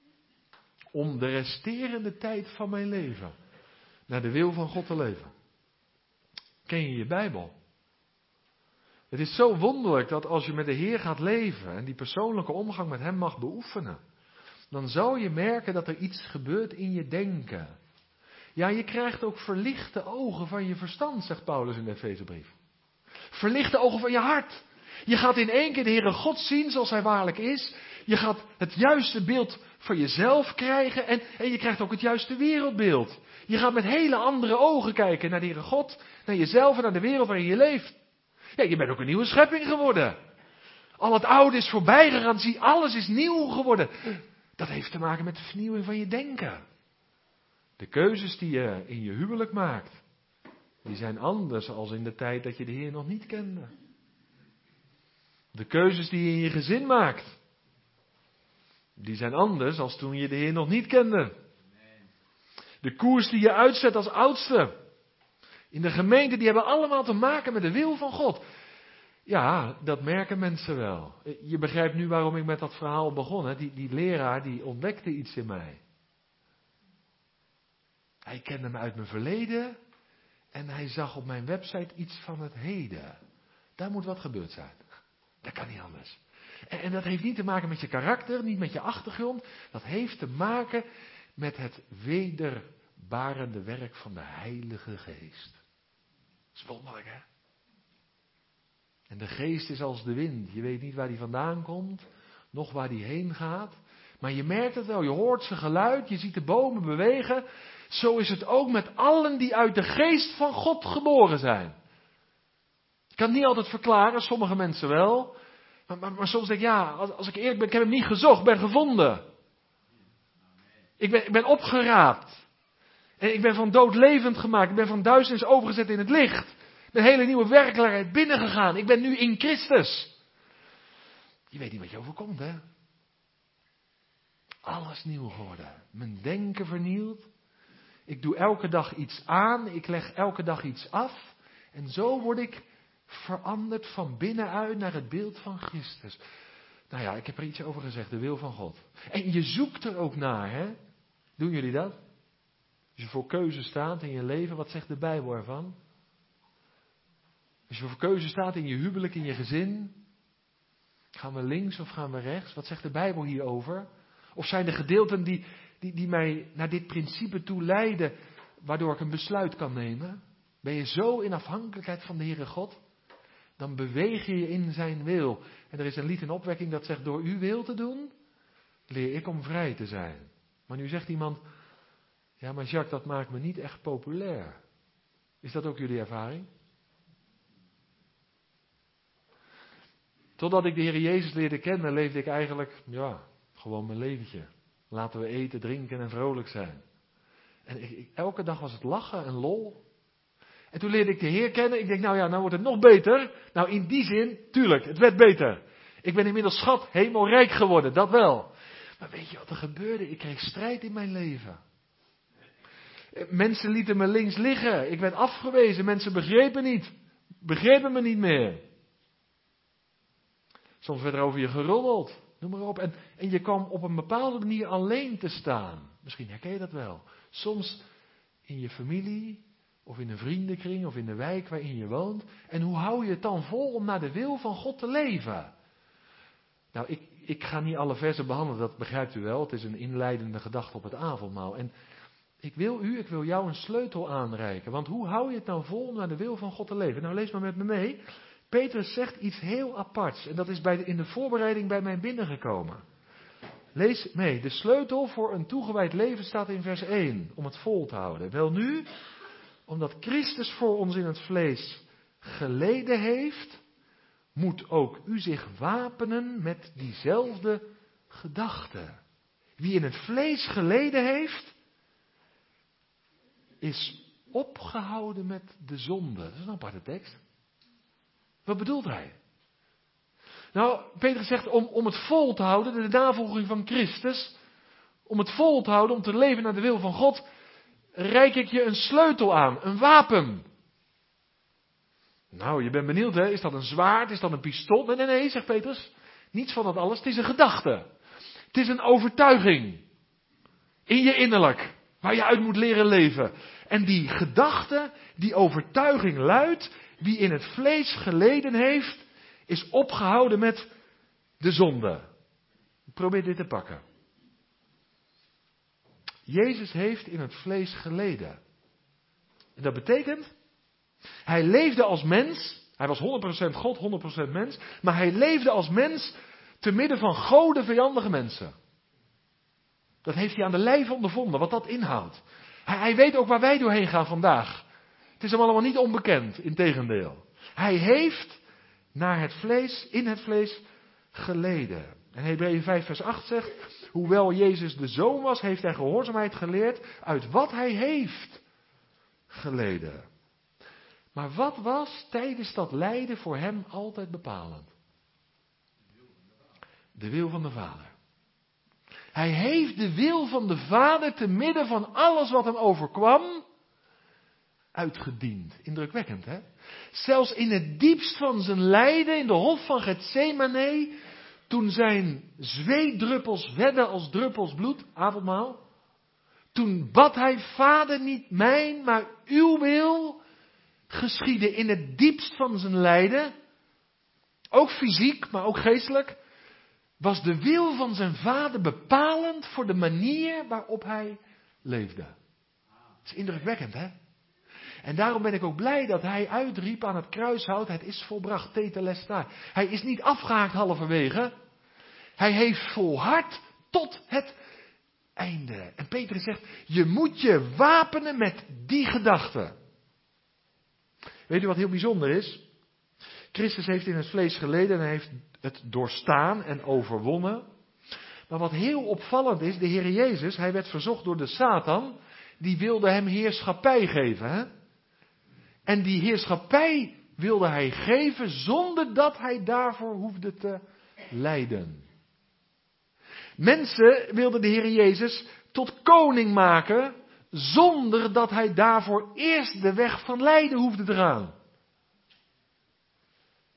Om de resterende tijd van mijn leven naar de wil van God te leven. Ken je je Bijbel? Het is zo wonderlijk dat als je met de Heer gaat leven en die persoonlijke omgang met Hem mag beoefenen, dan zal je merken dat er iets gebeurt in je denken. Ja, je krijgt ook verlichte ogen van je verstand, zegt Paulus in de Efezebrief. Verlichte ogen van je hart. Je gaat in één keer de Heere God zien zoals Hij waarlijk is. Je gaat het juiste beeld van jezelf krijgen en, en je krijgt ook het juiste wereldbeeld. Je gaat met hele andere ogen kijken naar de Heere God, naar jezelf en naar de wereld waarin je leeft. Ja, je bent ook een nieuwe schepping geworden. Al het oude is voorbij gegaan, zie, alles is nieuw geworden. Dat heeft te maken met de vernieuwing van je denken. De keuzes die je in je huwelijk maakt, die zijn anders als in de tijd dat je de Heer nog niet kende. De keuzes die je in je gezin maakt, die zijn anders als toen je de Heer nog niet kende. De koers die je uitzet als oudste in de gemeente, die hebben allemaal te maken met de wil van God. Ja, dat merken mensen wel. Je begrijpt nu waarom ik met dat verhaal begon. Hè? Die, die leraar die ontdekte iets in mij. Hij kende me uit mijn verleden en hij zag op mijn website iets van het heden. Daar moet wat gebeurd zijn. Dat kan niet anders. En, en dat heeft niet te maken met je karakter, niet met je achtergrond. Dat heeft te maken met het wederbarende werk van de Heilige Geest. Dat is wonderlijk, hè? En de geest is als de wind. Je weet niet waar die vandaan komt, nog waar die heen gaat. Maar je merkt het wel, je hoort zijn geluid, je ziet de bomen bewegen. Zo is het ook met allen die uit de geest van God geboren zijn. Ik kan het niet altijd verklaren, sommige mensen wel. Maar, maar, maar soms denk ik, ja, als, als ik eerlijk ben, ik heb hem niet gezocht, ik ben gevonden. Ik ben, ik ben opgeraapt. En ik ben van dood levend gemaakt. Ik ben van duisternis overgezet in het licht. Een hele nieuwe werkelijkheid binnengegaan. Ik ben nu in Christus. Je weet niet wat je overkomt, hè? Alles nieuw geworden. Mijn denken vernieuwd. Ik doe elke dag iets aan. Ik leg elke dag iets af. En zo word ik verandert van binnenuit naar het beeld van Christus. Nou ja, ik heb er iets over gezegd, de wil van God. En je zoekt er ook naar, hè? Doen jullie dat? Als je voor keuze staat in je leven, wat zegt de Bijbel ervan? Als je voor keuze staat in je huwelijk, in je gezin, gaan we links of gaan we rechts? Wat zegt de Bijbel hierover? Of zijn er gedeelten die, die, die mij naar dit principe toe leiden, waardoor ik een besluit kan nemen? Ben je zo in afhankelijkheid van de Heere God? Dan beweeg je je in zijn wil. En er is een lied in opwekking dat zegt, door uw wil te doen, leer ik om vrij te zijn. Maar nu zegt iemand, ja maar Jacques, dat maakt me niet echt populair. Is dat ook jullie ervaring? Totdat ik de Heer Jezus leerde kennen, leefde ik eigenlijk, ja, gewoon mijn leventje. Laten we eten, drinken en vrolijk zijn. En ik, ik, elke dag was het lachen en lol. En toen leerde ik de Heer kennen. Ik denk, nou ja, nou wordt het nog beter. Nou, in die zin, tuurlijk, het werd beter. Ik ben inmiddels schat, hemelrijk geworden, dat wel. Maar weet je wat er gebeurde? Ik kreeg strijd in mijn leven. Mensen lieten me links liggen. Ik werd afgewezen. Mensen begrepen niet. Begrepen me niet meer. Soms werd er over je geroddeld. Noem maar op. En, en je kwam op een bepaalde manier alleen te staan. Misschien herken je dat wel. Soms in je familie, of in een vriendenkring, of in de wijk waarin je woont. En hoe hou je het dan vol om naar de wil van God te leven? Nou, ik, ik ga niet alle versen behandelen, dat begrijpt u wel. Het is een inleidende gedachte op het avondmaal. En ik wil u, ik wil jou een sleutel aanreiken. Want hoe hou je het nou vol om naar de wil van God te leven? Nou, lees maar met me mee. Petrus zegt iets heel aparts. En dat is bij de, in de voorbereiding bij mij binnengekomen. Lees mee. De sleutel voor een toegewijd leven staat in vers één. Om het vol te houden. Welnu, omdat Christus voor ons in het vlees geleden heeft, moet ook u zich wapenen met diezelfde gedachte. Wie in het vlees geleden heeft, is opgehouden met de zonde. Dat is een aparte tekst. Wat bedoelt hij? Nou, Petrus zegt om, om het vol te houden, de navolging van Christus, om het vol te houden, om te leven naar de wil van God, reik ik je een sleutel aan, een wapen. Nou, je bent benieuwd, hè? Is dat een zwaard? Is dat een pistool? Nee, nee, nee, zegt Petrus. Niets van dat alles. Het is een gedachte. Het is een overtuiging. In je innerlijk. Waar je uit moet leren leven. En die gedachte, die overtuiging luidt, wie in het vlees geleden heeft, is opgehouden met de zonde. Probeer dit te pakken. Jezus heeft in het vlees geleden. En dat betekent, hij leefde als mens, hij was honderd procent God, honderd procent mens, maar hij leefde als mens te midden van goden vijandige mensen. Dat heeft hij aan de lijve ondervonden, wat dat inhoudt. Hij, hij weet ook waar wij doorheen gaan vandaag. Het is hem allemaal niet onbekend, integendeel. Hij heeft naar het vlees, in het vlees geleden. En Hebreeën vijf vers acht zegt, hoewel Jezus de Zoon was, heeft hij gehoorzaamheid geleerd uit wat hij heeft geleden. Maar wat was tijdens dat lijden voor hem altijd bepalend? De wil van de Vader. Hij heeft de wil van de Vader te midden van alles wat hem overkwam uitgediend. Indrukwekkend, hè? Zelfs in het diepst van zijn lijden, in de hof van Getsemane, toen zijn zweetdruppels werden als druppels bloed, avondmaal, toen bad hij, Vader, niet mijn, maar uw wil geschieden in het diepst van zijn lijden, ook fysiek, maar ook geestelijk, was de wil van zijn Vader bepalend voor de manier waarop hij leefde. Dat is indrukwekkend, hè? En daarom ben ik ook blij dat hij uitriep aan het kruishout, het is volbracht, tetelestai. Hij is niet afgehaakt halverwege. Hij heeft volhard tot het einde. En Petrus zegt, je moet je wapenen met die gedachte. Weet u wat heel bijzonder is? Christus heeft in het vlees geleden en hij heeft het doorstaan en overwonnen. Maar wat heel opvallend is, de Heer Jezus, hij werd verzocht door de Satan, die wilde hem heerschappij geven. Hè? En die heerschappij wilde hij geven zonder dat hij daarvoor hoefde te lijden. Mensen wilden de Heer Jezus tot koning maken zonder dat hij daarvoor eerst de weg van lijden hoefde te gaan.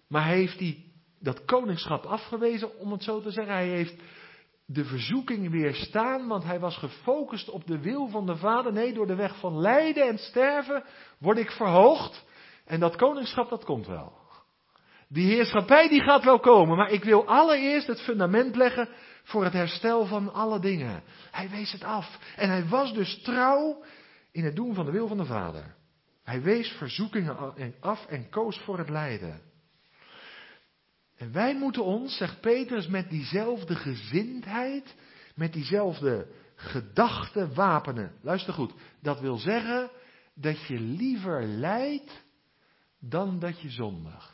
Maar hij heeft die, dat koningschap afgewezen, om het zo te zeggen. Hij heeft de verzoeking weerstaan, want hij was gefocust op de wil van de Vader. Nee, door de weg van lijden en sterven word ik verhoogd. En dat koningschap, dat komt wel. Die heerschappij, die gaat wel komen. Maar ik wil allereerst het fundament leggen voor het herstel van alle dingen. Hij wees het af. En hij was dus trouw in het doen van de wil van de Vader. Hij wees verzoekingen af en koos voor het lijden. En wij moeten ons, zegt Petrus, met diezelfde gezindheid, met diezelfde gedachten wapenen. Luister goed, dat wil zeggen dat je liever lijdt dan dat je zondigt.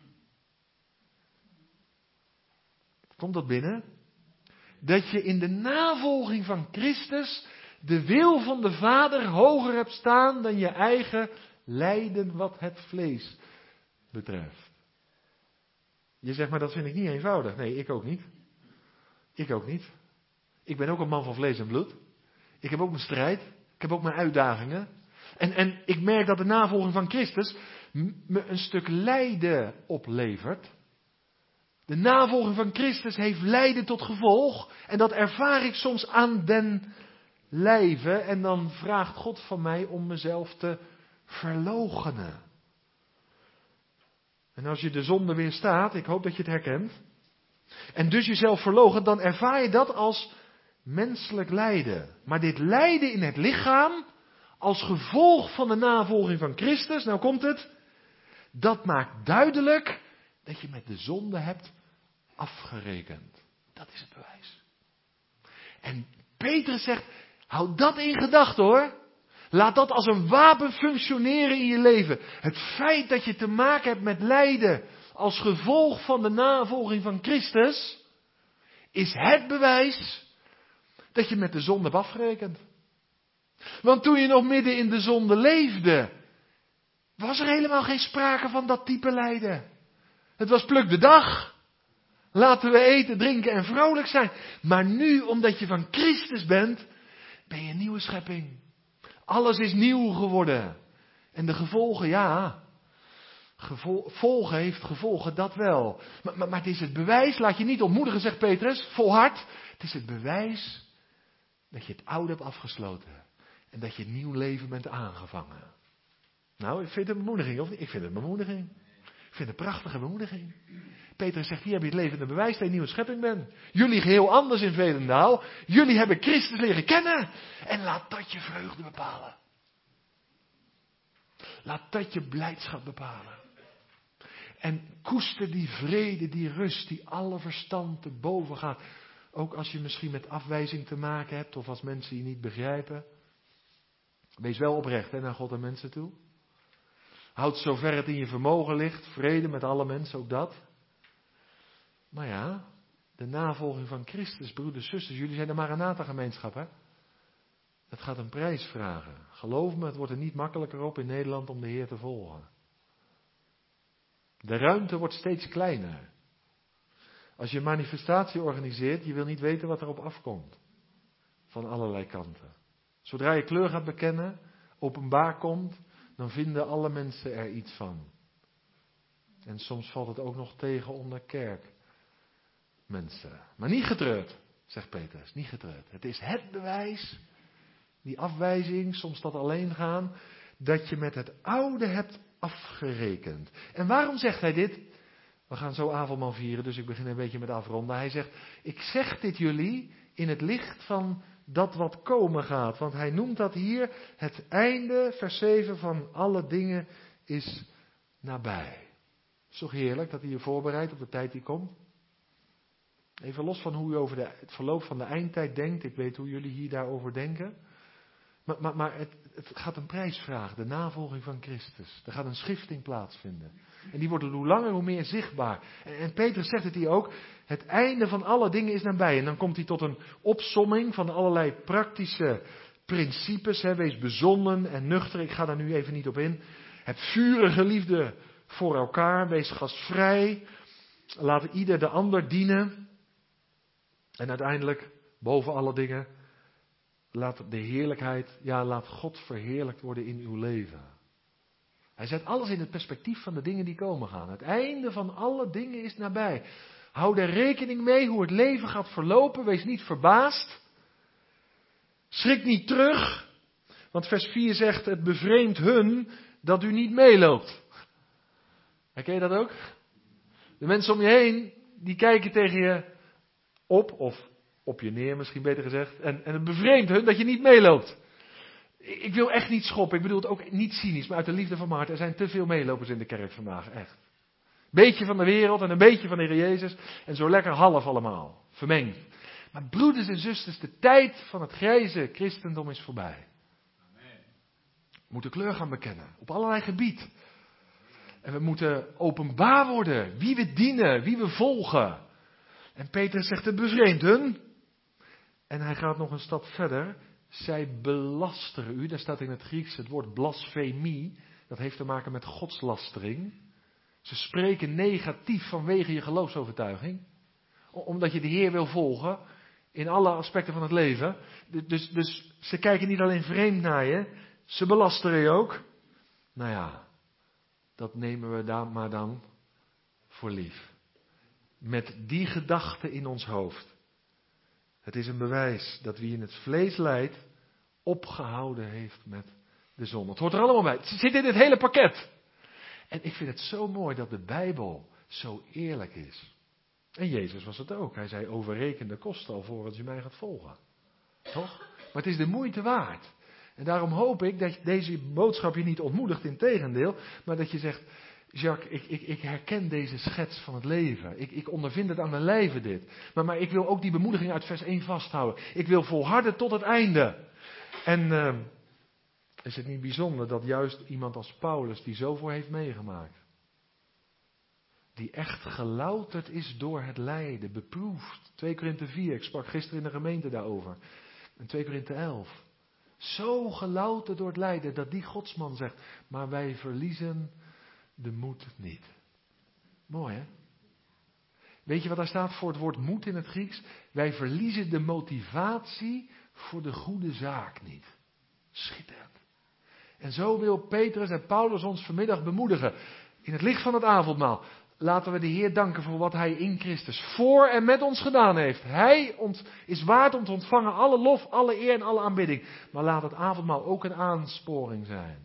Komt dat binnen? Dat je in de navolging van Christus de wil van de Vader hoger hebt staan dan je eigen lijden wat het vlees betreft. Je zegt, maar dat vind ik niet eenvoudig. Nee, ik ook niet. Ik ook niet. Ik ben ook een man van vlees en bloed. Ik heb ook mijn strijd. Ik heb ook mijn uitdagingen. En, en ik merk dat de navolging van Christus me een stuk lijden oplevert. De navolging van Christus heeft lijden tot gevolg. En dat ervaar ik soms aan den lijve. En dan vraagt God van mij om mezelf te verloochenen. En als je de zonde weerstaat, ik hoop dat je het herkent. En dus jezelf verloochent, dan ervaar je dat als menselijk lijden. Maar dit lijden in het lichaam, als gevolg van de navolging van Christus, nou komt het. Dat maakt duidelijk dat je met de zonde hebt afgerekend. Dat is het bewijs. En Petrus zegt, houd dat in gedachten hoor. Laat dat als een wapen functioneren in je leven. Het feit dat je te maken hebt met lijden als gevolg van de navolging van Christus, is het bewijs dat je met de zonde hebt afgerekend. Want toen je nog midden in de zonde leefde, was er helemaal geen sprake van dat type lijden. Het was pluk de dag. Laten we eten, drinken en vrolijk zijn. Maar nu, omdat je van Christus bent, ben je een nieuwe schepping. Alles is nieuw geworden. En de gevolgen, ja. Gevolgen heeft gevolgen, dat wel. Maar, maar, maar het is het bewijs, laat je niet ontmoedigen, zegt Petrus, volhard. Het is het bewijs dat je het oude hebt afgesloten. En dat je een nieuw leven bent aangevangen. Nou, ik vind het een bemoediging, of niet? Ik vind het een bemoediging. Ik vind het een prachtige bemoediging. Petrus zegt, hier heb je het levende bewijs dat je een nieuwe schepping bent. Jullie geheel anders in Velendaal. Jullie hebben Christus leren kennen. En laat dat je vreugde bepalen. Laat dat je blijdschap bepalen. En koester die vrede, die rust, die alle verstand te boven gaat. Ook als je misschien met afwijzing te maken hebt, of als mensen je niet begrijpen. Wees wel oprecht hè, naar God en mensen toe. Houd zover het in je vermogen ligt, vrede met alle mensen, ook dat. Maar ja, de navolging van Christus, broeders, zusters, jullie zijn de Maranatha-gemeenschap, hè? Het gaat een prijs vragen. Geloof me, het wordt er niet makkelijker op in Nederland om de Heer te volgen. De ruimte wordt steeds kleiner. Als je een manifestatie organiseert, je wil niet weten wat erop afkomt. Van allerlei kanten. Zodra je kleur gaat bekennen, openbaar komt, dan vinden alle mensen er iets van. En soms valt het ook nog tegen onder kerk. Mensen. Maar niet getreurd, zegt Petrus, niet getreurd. Het is het bewijs, die afwijzing, soms dat alleen gaan, dat je met het oude hebt afgerekend. En waarom zegt hij dit? We gaan zo avondmaal vieren, dus ik begin een beetje met afronden. Hij zegt, ik zeg dit jullie in het licht van dat wat komen gaat. Want hij noemt dat hier, het einde, vers zeven, van alle dingen is nabij. Het is toch heerlijk dat hij je voorbereidt op de tijd die komt? Even los van hoe u over de, het verloop van de eindtijd denkt. Ik weet hoe jullie hier daarover denken. Maar, maar, maar het, het gaat een prijs vragen. De navolging van Christus. Er gaat een schifting plaatsvinden. En die wordt hoe langer hoe meer zichtbaar. En, en Petrus zegt het hier ook. Het einde van alle dingen is nabij. En dan komt hij tot een opsomming van allerlei praktische principes. Hè. Wees bezonnen en nuchter. Ik ga daar nu even niet op in. Heb vurige liefde voor elkaar. Wees gastvrij. Laat ieder de ander dienen. En uiteindelijk, boven alle dingen, laat de heerlijkheid, ja, laat God verheerlijkt worden in uw leven. Hij zet alles in het perspectief van de dingen die komen gaan. Het einde van alle dingen is nabij. Hou er rekening mee hoe het leven gaat verlopen. Wees niet verbaasd. Schrik niet terug. Want vers vier zegt, het bevreemdt hun dat u niet meeloopt. Herken je dat ook? De mensen om je heen, die kijken tegen je op, of op je neer misschien beter gezegd. En, en het bevreemdt hun dat je niet meeloopt. Ik wil echt niet schoppen, ik bedoel het ook niet cynisch, maar uit de liefde van mijn hart. Er zijn te veel meelopers in de kerk vandaag, echt. Beetje van de wereld en een beetje van de Heer Jezus. En zo lekker half allemaal, vermengd. Maar broeders en zusters, de tijd van het grijze christendom is voorbij. We moeten kleur gaan bekennen, op allerlei gebied. En we moeten openbaar worden, wie we dienen, wie we volgen. En Petrus zegt, het bevreemdt hun. En hij gaat nog een stap verder. Zij belasteren u, daar staat in het Grieks het woord blasfemie. Dat heeft te maken met godslastering. Ze spreken negatief vanwege je geloofsovertuiging. Omdat je de Heer wil volgen in alle aspecten van het leven. Dus, dus ze kijken niet alleen vreemd naar je, ze belasteren je ook. Nou ja, dat nemen we daar maar dan voor lief. Met die gedachte in ons hoofd. Het is een bewijs dat wie in het vlees lijdt, opgehouden heeft met de zonde. Het hoort er allemaal bij. Het zit in het hele pakket. En ik vind het zo mooi dat de Bijbel zo eerlijk is. En Jezus was het ook. Hij zei, overreken de kosten alvorens u mij gaat volgen. Toch? Maar het is de moeite waard. En daarom hoop ik dat deze boodschap je niet ontmoedigt, integendeel. Maar dat je zegt, Jacques, ik, ik, ik herken deze schets van het leven. Ik, ik ondervind het aan mijn lijve dit. Maar, maar ik wil ook die bemoediging uit vers één vasthouden. Ik wil volharden tot het einde. En uh, is het niet bijzonder dat juist iemand als Paulus die zoveel heeft meegemaakt. Die echt gelouterd is door het lijden, beproefd. twee Korinthe vier, ik sprak gisteren in de gemeente daarover. En twee Korinthe elf. Zo gelouterd door het lijden dat die godsman zegt, maar wij verliezen de moed niet. Mooi hè? Weet je wat daar staat voor het woord moed in het Grieks? Wij verliezen de motivatie voor de goede zaak niet. Schitterend. En zo wil Petrus en Paulus ons vanmiddag bemoedigen. In het licht van het avondmaal. Laten we de Heer danken voor wat Hij in Christus voor en met ons gedaan heeft. Hij ont, is waard om te ontvangen alle lof, alle eer en alle aanbidding. Maar laat het avondmaal ook een aansporing zijn.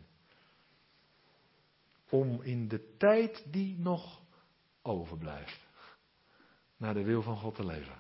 Om in de tijd die nog overblijft, naar de wil van God te leven.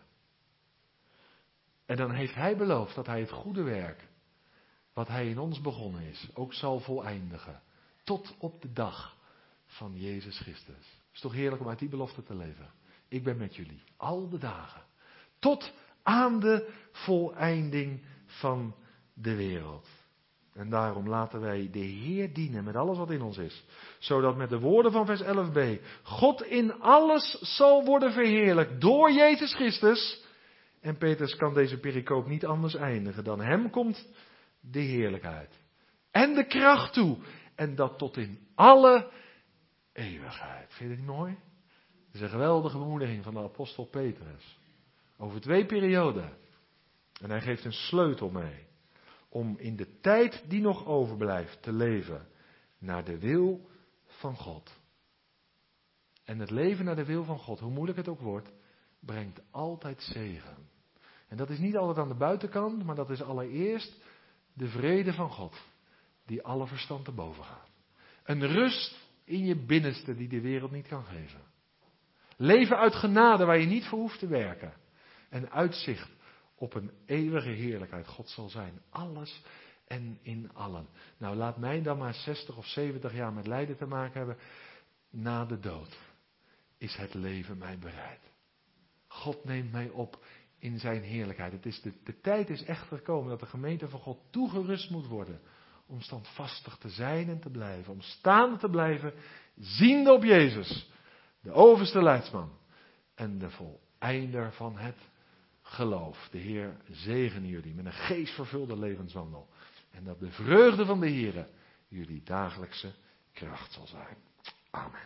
En dan heeft Hij beloofd dat Hij het goede werk, wat Hij in ons begonnen is, ook zal voleindigen. Tot op de dag van Jezus Christus. Het is toch heerlijk om uit die belofte te leven. Ik ben met jullie, al de dagen. Tot aan de voleinding van de wereld. En daarom laten wij de Heer dienen met alles wat in ons is. Zodat met de woorden van vers elf b. God in alles zal worden verheerlijkt door Jezus Christus. En Petrus kan deze pericoop niet anders eindigen dan hem komt de heerlijkheid. En de kracht toe. En dat tot in alle eeuwigheid. Vind je dat niet mooi? Het is een geweldige bemoediging van de apostel Petrus. Over twee perioden. En hij geeft een sleutel mee. Om in de tijd die nog overblijft te leven naar de wil van God. En het leven naar de wil van God, hoe moeilijk het ook wordt, brengt altijd zegen. En dat is niet altijd aan de buitenkant, maar dat is allereerst de vrede van God. Die alle verstand te boven gaat. Een rust in je binnenste die de wereld niet kan geven. Leven uit genade waar je niet voor hoeft te werken. En uitzicht op een eeuwige heerlijkheid. God zal zijn. Alles en in allen. Nou, laat mij dan maar zestig of zeventig jaar met lijden te maken hebben. Na de dood is het leven mij bereid. God neemt mij op in zijn heerlijkheid. Het is de, de tijd is echt gekomen dat de gemeente van God toegerust moet worden. Om standvastig te zijn en te blijven. Om staande te blijven. Ziende op Jezus. De overste leidsman. En de voleinder van het geloof. De Heer zegene jullie met een geestvervulde levenswandel. En dat de vreugde van de Heer jullie dagelijkse kracht zal zijn. Amen.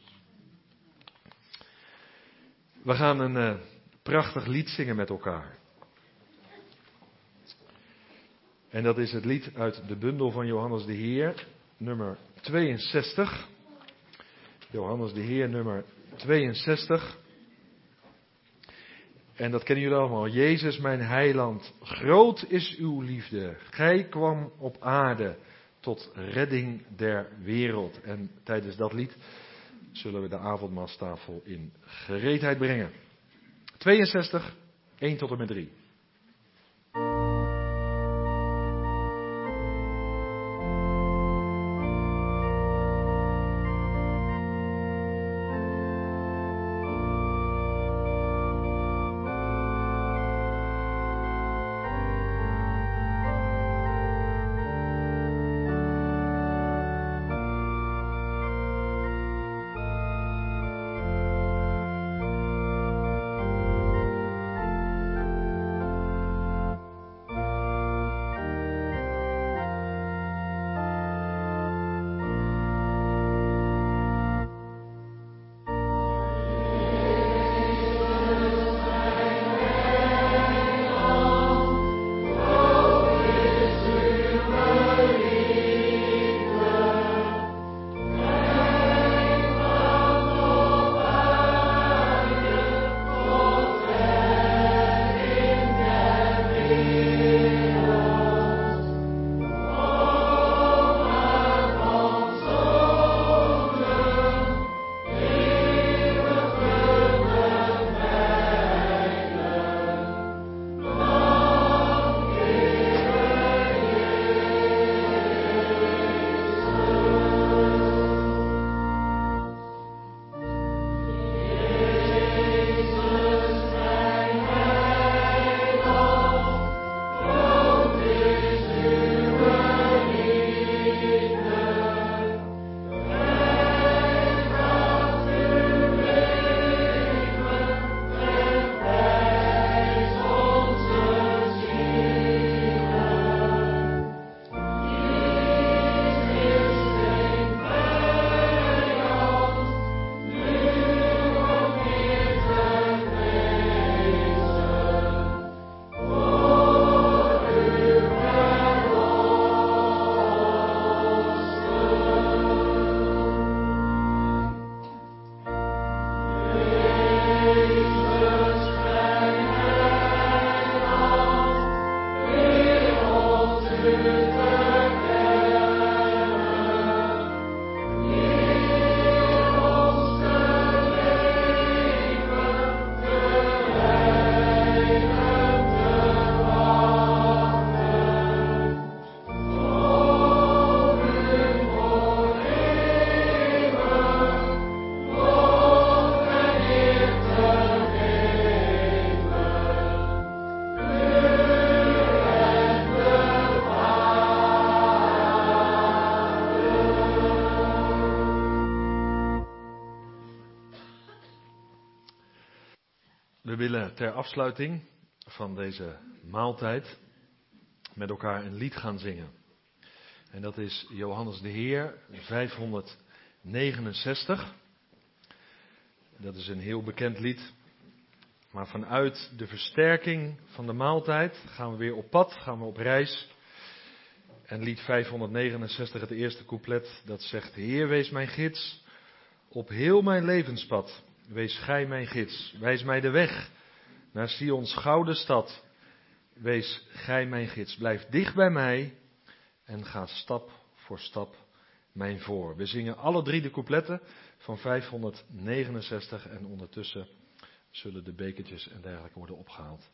We gaan een uh, prachtig lied zingen met elkaar. En dat is het lied uit de bundel van Johannes de Heer, nummer tweeënzestig. Johannes de Heer nummer tweeënzestig. En dat kennen jullie allemaal. Jezus mijn heiland, groot is uw liefde. Gij kwam op aarde tot redding der wereld. En tijdens dat lied zullen we de avondmaalstafel in gereedheid brengen. tweeënzestig, één tot en met drie. We willen ter afsluiting van deze maaltijd met elkaar een lied gaan zingen. En dat is Johannes de Heer vijfhonderdnegenenzestig. Dat is een heel bekend lied. Maar vanuit de versterking van de maaltijd gaan we weer op pad, gaan we op reis. En lied vijfhonderdnegenenzestig, het eerste couplet, dat zegt: Heer, wees mijn gids op heel mijn levenspad. Wees gij mijn gids, wijs mij de weg naar Sions gouden stad. Wees gij mijn gids, blijf dicht bij mij en ga stap voor stap mijn voor. We zingen alle drie de coupletten van vijfhonderdnegenenzestig en ondertussen zullen de bekertjes en dergelijke worden opgehaald.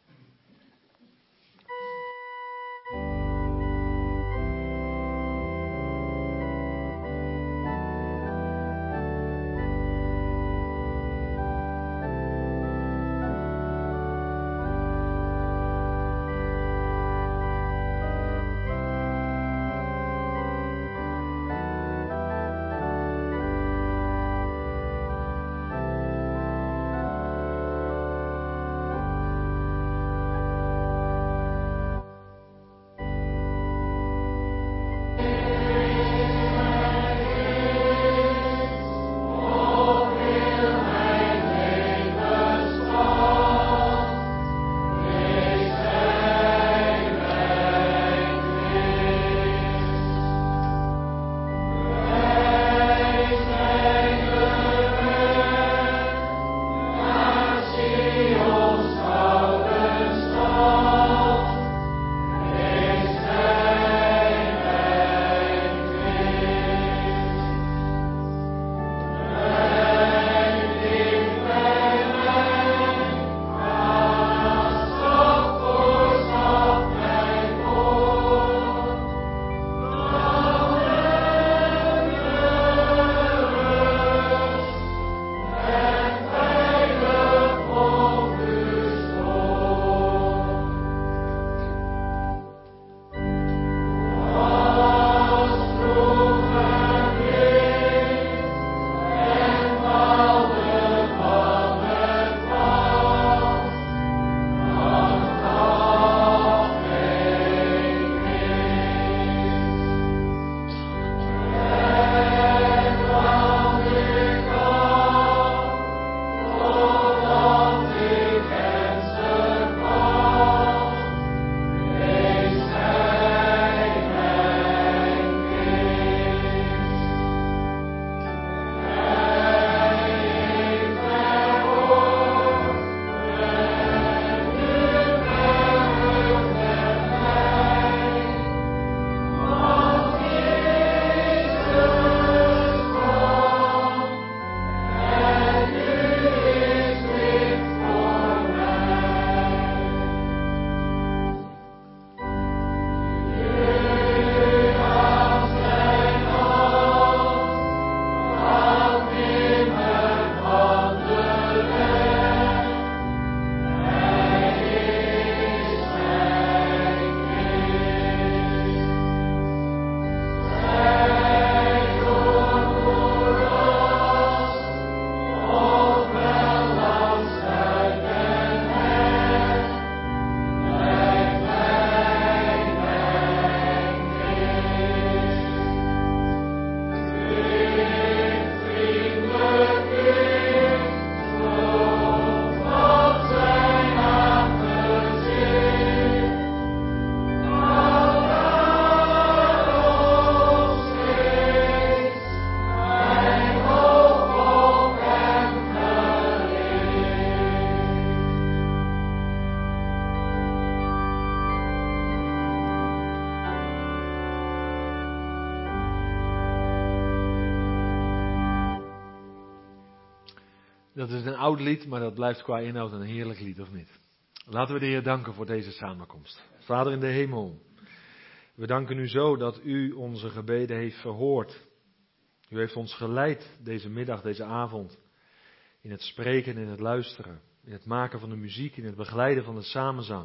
Dat is een oud lied, maar dat blijft qua inhoud een heerlijk lied, of niet? Laten we de Heer danken voor deze samenkomst. Vader in de hemel, we danken u zo dat u onze gebeden heeft verhoord. U heeft ons geleid deze middag, deze avond, in het spreken, in het luisteren, in het maken van de muziek, in het begeleiden van de samenzang.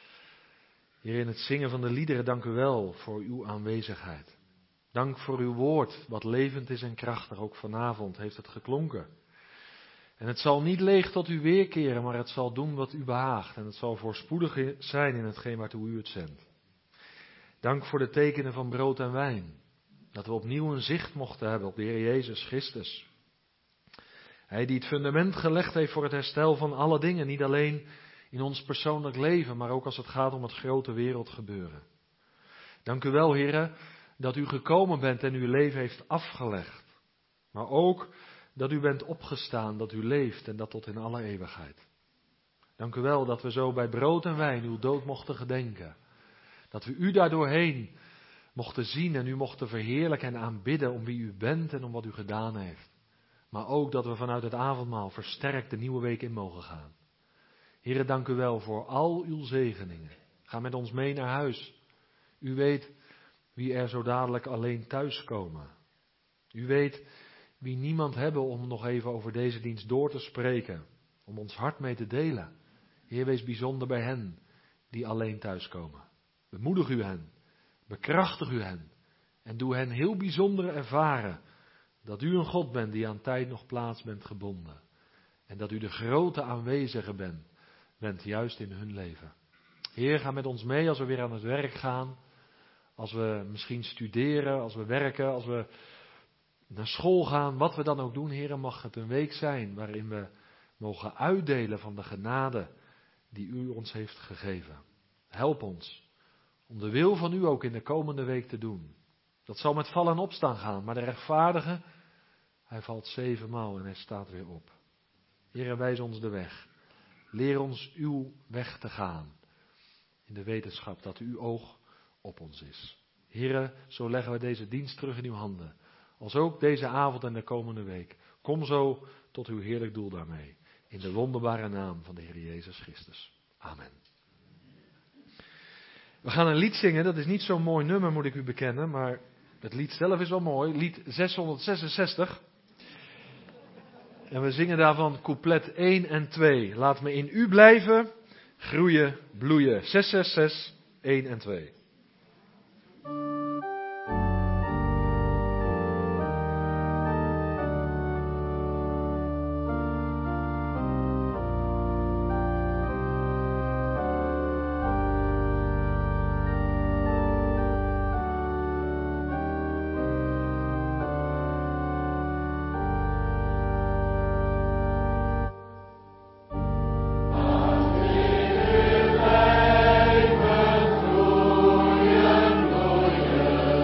Heer, in het zingen van de liederen, dank u wel voor uw aanwezigheid. Dank voor uw woord, wat levend is en krachtig. Ook vanavond heeft het geklonken. En het zal niet leeg tot u weerkeren, maar het zal doen wat u behaagt. En het zal voorspoedig zijn in hetgeen waartoe u het zendt. Dank voor de tekenen van brood en wijn. Dat we opnieuw een zicht mochten hebben op de Heer Jezus Christus. Hij die het fundament gelegd heeft voor het herstel van alle dingen. Niet alleen in ons persoonlijk leven, maar ook als het gaat om het grote wereldgebeuren. Dank u wel, Heere, dat u gekomen bent en uw leven heeft afgelegd. Maar ook dat u bent opgestaan, dat u leeft en dat tot in alle eeuwigheid. Dank u wel dat we zo bij brood en wijn uw dood mochten gedenken. Dat we u daardoorheen mochten zien en u mochten verheerlijken en aanbidden om wie u bent en om wat u gedaan heeft. Maar ook dat we vanuit het avondmaal versterkt de nieuwe week in mogen gaan. Heere, dank u wel voor al uw zegeningen. Ga met ons mee naar huis. U weet wie er zo dadelijk alleen thuiskomen. U weet wie niemand hebben om nog even over deze dienst door te spreken. Om ons hart mee te delen. Heer, wees bijzonder bij hen die alleen thuiskomen. Bemoedig u hen. Bekrachtig u hen. En doe hen heel bijzonder ervaren dat u een God bent die aan tijd nog plaats bent gebonden. En dat u de grote aanwezige bent, bent juist in hun leven. Heer, ga met ons mee als we weer aan het werk gaan. Als we misschien studeren, als we werken, als we naar school gaan. Wat we dan ook doen, Heer, mag het een week zijn waarin we mogen uitdelen van de genade die u ons heeft gegeven. Help ons om de wil van u ook in de komende week te doen. Dat zal met vallen en opstaan gaan, maar de rechtvaardige, hij valt zevenmaal en hij staat weer op. Heer, wijs ons de weg. Leer ons uw weg te gaan. In de wetenschap dat uw oog op ons is. Heer, zo leggen we deze dienst terug in uw handen. Als ook deze avond en de komende week. Kom zo tot uw heerlijk doel daarmee. In de wonderbare naam van de Heer Jezus Christus. Amen. We gaan een lied zingen, dat is niet zo'n mooi nummer, moet ik u bekennen, maar het lied zelf is wel mooi. Lied zeshonderdzesenzestig. En we zingen daarvan couplet één en twee. Laat me in u blijven, groeien, bloeien. zes zes zes, één en twee. Blijven groeien, bloeien.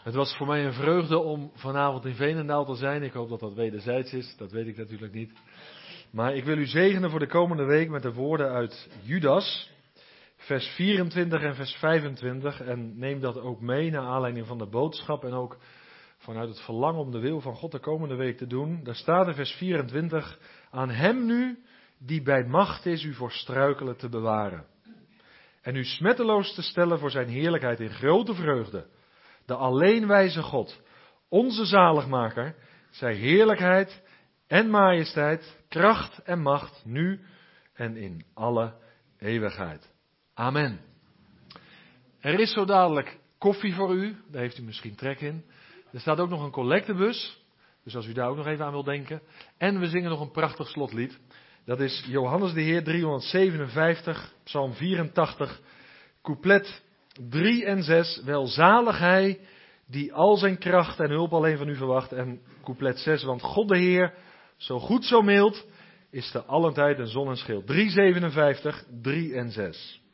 Het was voor mij een vreugde om vanavond in Veenendaal te zijn. Ik hoop dat dat wederzijds is, dat weet ik natuurlijk niet. Maar ik wil u zegenen voor de komende week met de woorden uit Judas, vers vierentwintig en vers vijfentwintig. En neem dat ook mee naar aanleiding van de boodschap en ook vanuit het verlangen om de wil van God de komende week te doen. Daar staat in vers vierentwintig, aan hem nu die bij macht is u voor struikelen te bewaren. En u smetteloos te stellen voor zijn heerlijkheid in grote vreugde. De alleenwijze God, onze zaligmaker, zij heerlijkheid en majesteit, kracht en macht, nu en in alle eeuwigheid. Amen. Er is zo dadelijk koffie voor u, daar heeft u misschien trek in. Er staat ook nog een collectebus, dus als u daar ook nog even aan wilt denken. En we zingen nog een prachtig slotlied. Dat is Johannes de Heer driehonderdzevenenvijftig, Psalm vierentachtig, couplet drie en zes. Welzalig hij die al zijn kracht en hulp alleen van u verwacht. En couplet zes, want God de Heer, zo goed zo mild, is te allen tijd een zon en schild. driehonderdzevenenvijftig, drie en zes.